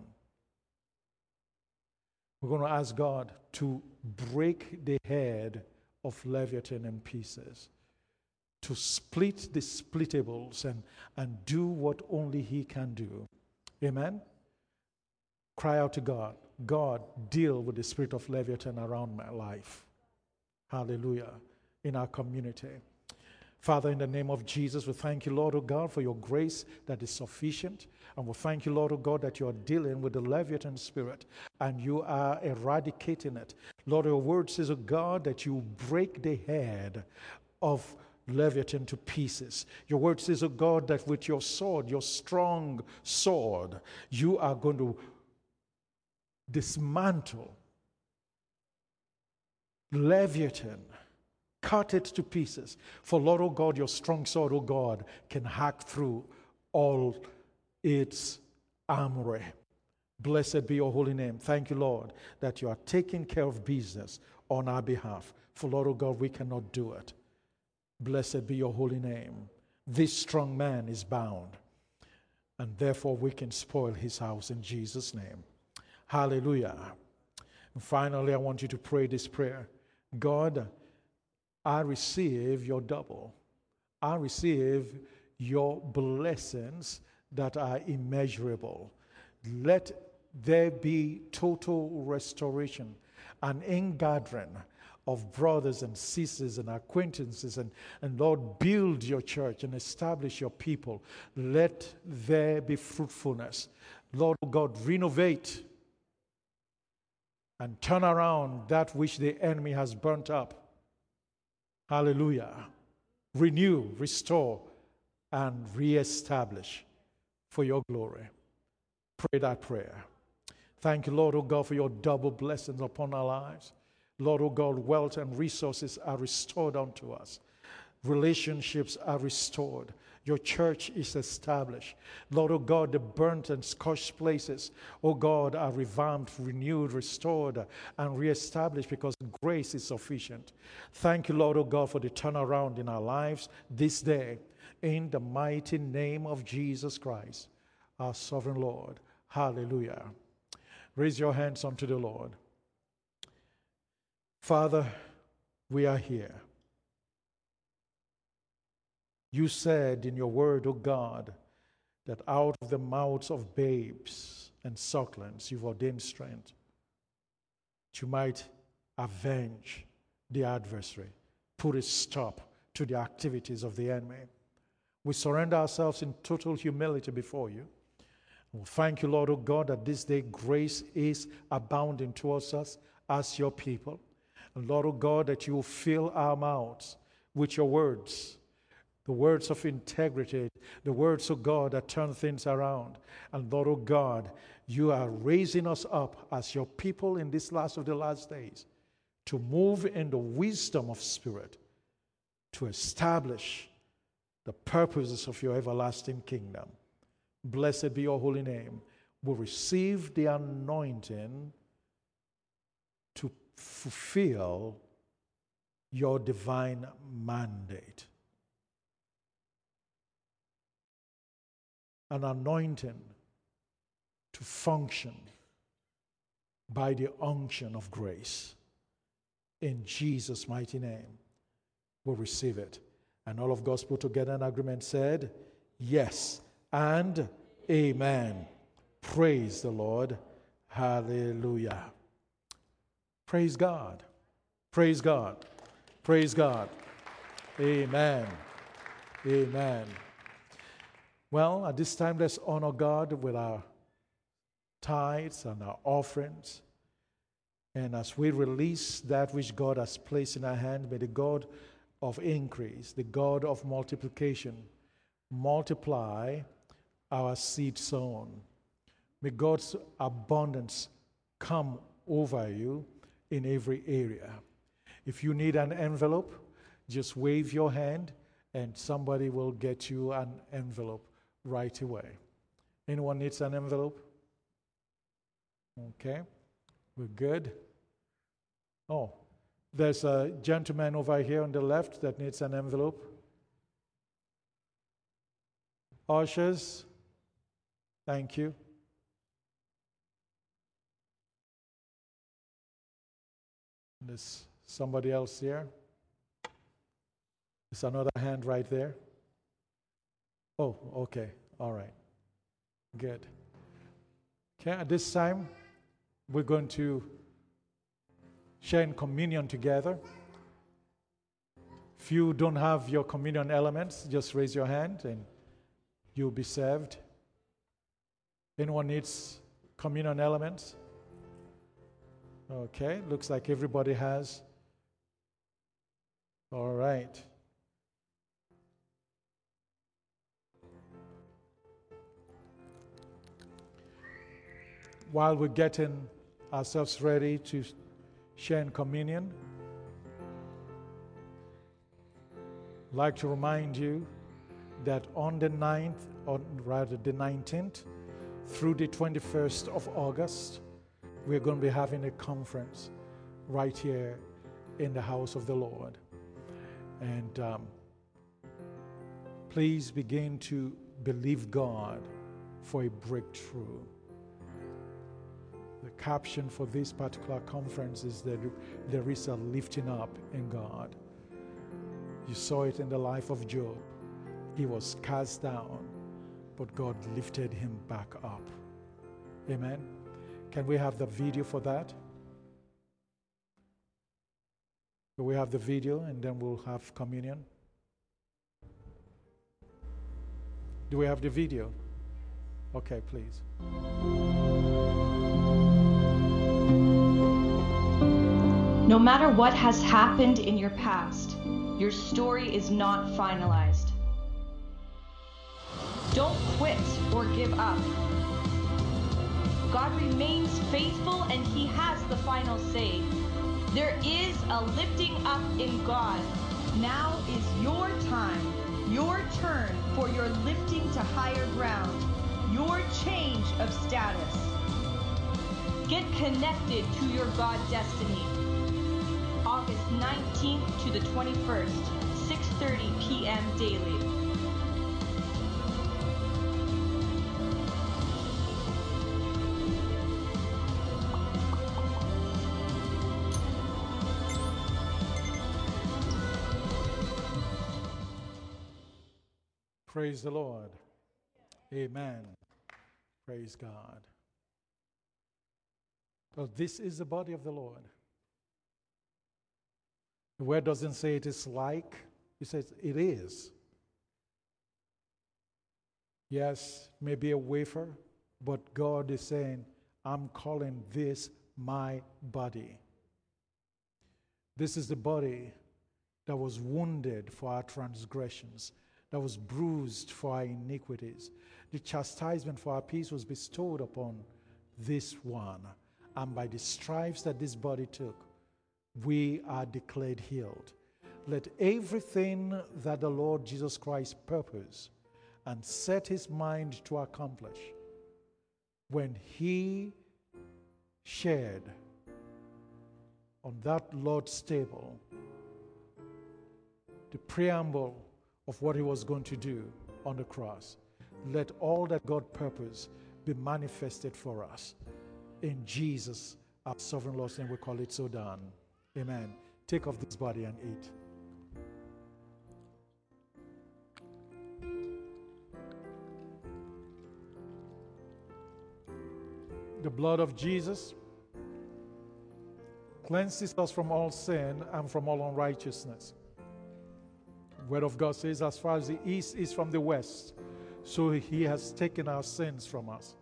We're going to ask God to break the head of Leviathan in pieces, to split the splittables and do what only he can do. Amen? Cry out to God. God, deal with the spirit of Leviathan around my life. Hallelujah. In our community. Father, in the name of Jesus, we thank you, Lord, oh God, for your grace that is sufficient. And we thank you, Lord, oh God, that you are dealing with the Leviathan spirit and you are eradicating it. Lord, your word says, oh God, that you break the head of Leviathan to pieces. Your word says, oh God, that with your sword, your strong sword, you are going to dismantle Leviathan Cut it to pieces. For Lord, oh God, your strong sword, oh God, can hack through all its armory. Blessed be your holy name. Thank you, Lord, that you are taking care of business on our behalf. For Lord, oh God, we cannot do it. Blessed be your holy name. This strong man is bound, and therefore we can spoil his house in Jesus' name. Hallelujah. And finally, I want you to pray this prayer. God, I receive your double. I receive your blessings that are immeasurable. Let there be total restoration, an ingathering of brothers and sisters and acquaintances, and Lord, build your church and establish your people. Let there be fruitfulness. Lord God, renovate and turn around that which the enemy has burnt up. Hallelujah. Renew, restore, and reestablish for your glory. Pray that prayer. Thank you, Lord, oh God, for your double blessings upon our lives. Lord, oh God, wealth and resources are restored unto us. Relationships are restored. Your church is established. Lord, oh God, the burnt and scorched places, oh God, are revamped, renewed, restored, and reestablished because grace is sufficient. Thank you, Lord, oh God, for the turnaround in our lives this day. In the mighty name of Jesus Christ, our sovereign Lord. Hallelujah. Raise your hands unto the Lord. Father, we are here. You said in your word, O God, that out of the mouths of babes and sucklings you've ordained strength, that you might avenge the adversary, put a stop to the activities of the enemy. We surrender ourselves in total humility before you. We thank you, Lord, O God, that this day grace is abounding towards us as your people. And Lord, O God, that you will fill our mouths with your words, the words of integrity, the words of God that turn things around. And Lord, O God, you are raising us up as your people in this last of the last days to move in the wisdom of spirit, to establish the purposes of your everlasting kingdom. Blessed be your holy name. We receive the anointing to fulfill your divine mandate. An anointing to function by the unction of grace. In Jesus' mighty name, we'll receive it. And all of God's put together in agreement said, yes and amen. Praise the Lord. Hallelujah. Praise God. Praise God. Praise God. Amen. Amen. Well, at this time, let's honor God with our tithes and our offerings. And as we release that which God has placed in our hand, may the God of increase, the God of multiplication, multiply our seed sown. May God's abundance come over you in every area. If you need an envelope, just wave your hand and somebody will get you an envelope right away. Anyone needs an envelope? Okay, we're good. Oh, there's a gentleman over here on the left that needs an envelope. Ushers, thank you. There's somebody else here. There's another hand right there. Oh, okay. All right. Good. Okay, at this time, we're going to share in communion together. If you don't have your communion elements, just raise your hand and you'll be served. Anyone needs communion elements? Okay, looks like everybody has. All right. While we're getting ourselves ready to share in communion, I'd like to remind you that on the 9th, or rather the 19th, through the 21st of August, we're going to be having a conference right here in the house of the Lord. And please begin to believe God for a breakthrough. The caption for this particular conference is that there is a lifting up in God. You saw it in the life of Job. He was cast down, but God lifted him back up. Amen. Can we have the video for that? Can we have the video and then we'll have communion? Do we have the video? Okay, please. No matter what has happened in your past, your story is not finalized. Don't quit or give up. God remains faithful and He has the final say. There is a lifting up in God. Now is your time, your turn for your lifting to higher ground, your change of status. Get connected to your God destiny. August 19th to the 21st, 6:30 p.m. daily. Praise the Lord. Amen. Praise God. Well, this is the body of the Lord. The word doesn't say it is like, it says it is. Yes, maybe a wafer, but God is saying, I'm calling this my body. This is the body that was wounded for our transgressions, that was bruised for our iniquities. The chastisement for our peace was bestowed upon this one. And by the stripes that this body took, we are declared healed. Let everything that the Lord Jesus Christ purposed and set his mind to accomplish when he shared on that Lord's table the preamble of what he was going to do on the cross, let all that God purposed be manifested for us. In Jesus, our sovereign Lord's name, we call it so done. Amen. Take of this body and eat. The blood of Jesus cleanses us from all sin and from all unrighteousness. The word of God says, as far as the east is from the west, so he has taken our sins from us.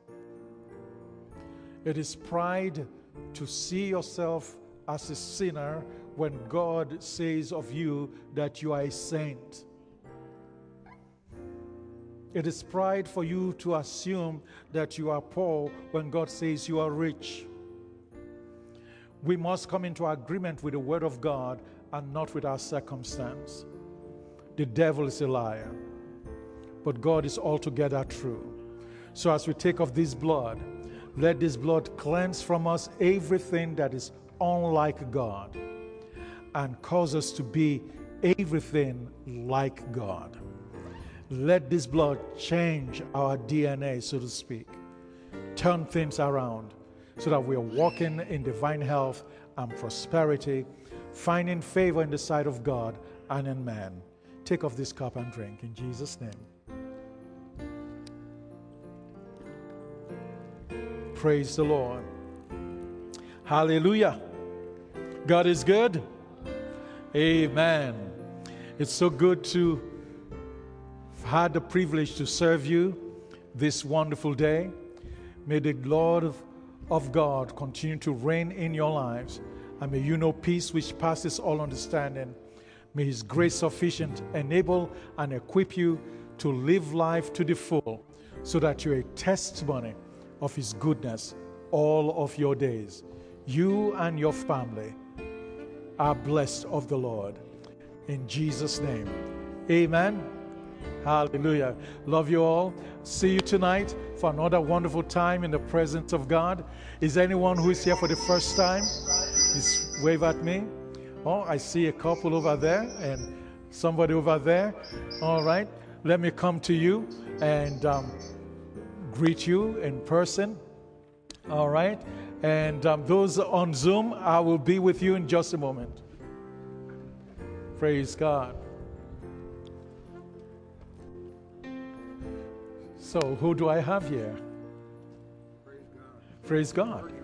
It is pride to see yourself as a sinner when God says of you that you are a saint. It is pride for you to assume that you are poor when God says you are rich. We must come into agreement with the word of God and not with our circumstance. The devil is a liar, but God is altogether true. So as we take of this blood, let this blood cleanse from us everything that is unlike God and cause us to be everything like God. Let this blood change our DNA, so to speak, turn things around so that we are walking in divine health and prosperity, finding favor in the sight of God and in man. Take of this cup and drink in Jesus' name. Praise the Lord. Hallelujah. God is good. Amen. It's so good to have had the privilege to serve you this wonderful day. May the Lord of God continue to reign in your lives, and may you know peace which passes all understanding. May His grace sufficient enable and equip you to live life to the full, so that you're a testimony of His goodness all of your days. You and your family are blessed of the Lord. In Jesus' name, Amen. Hallelujah. Love you all. See you tonight for another wonderful time in the presence of God. Is there anyone who is here for the first time? Just wave at me. Oh, I see a couple over there and somebody over there. All right. Let me come to you and greet you in person. All right. And those on Zoom, I will be with you in just a moment. Praise God. So, who do I have here? Praise God. Praise God.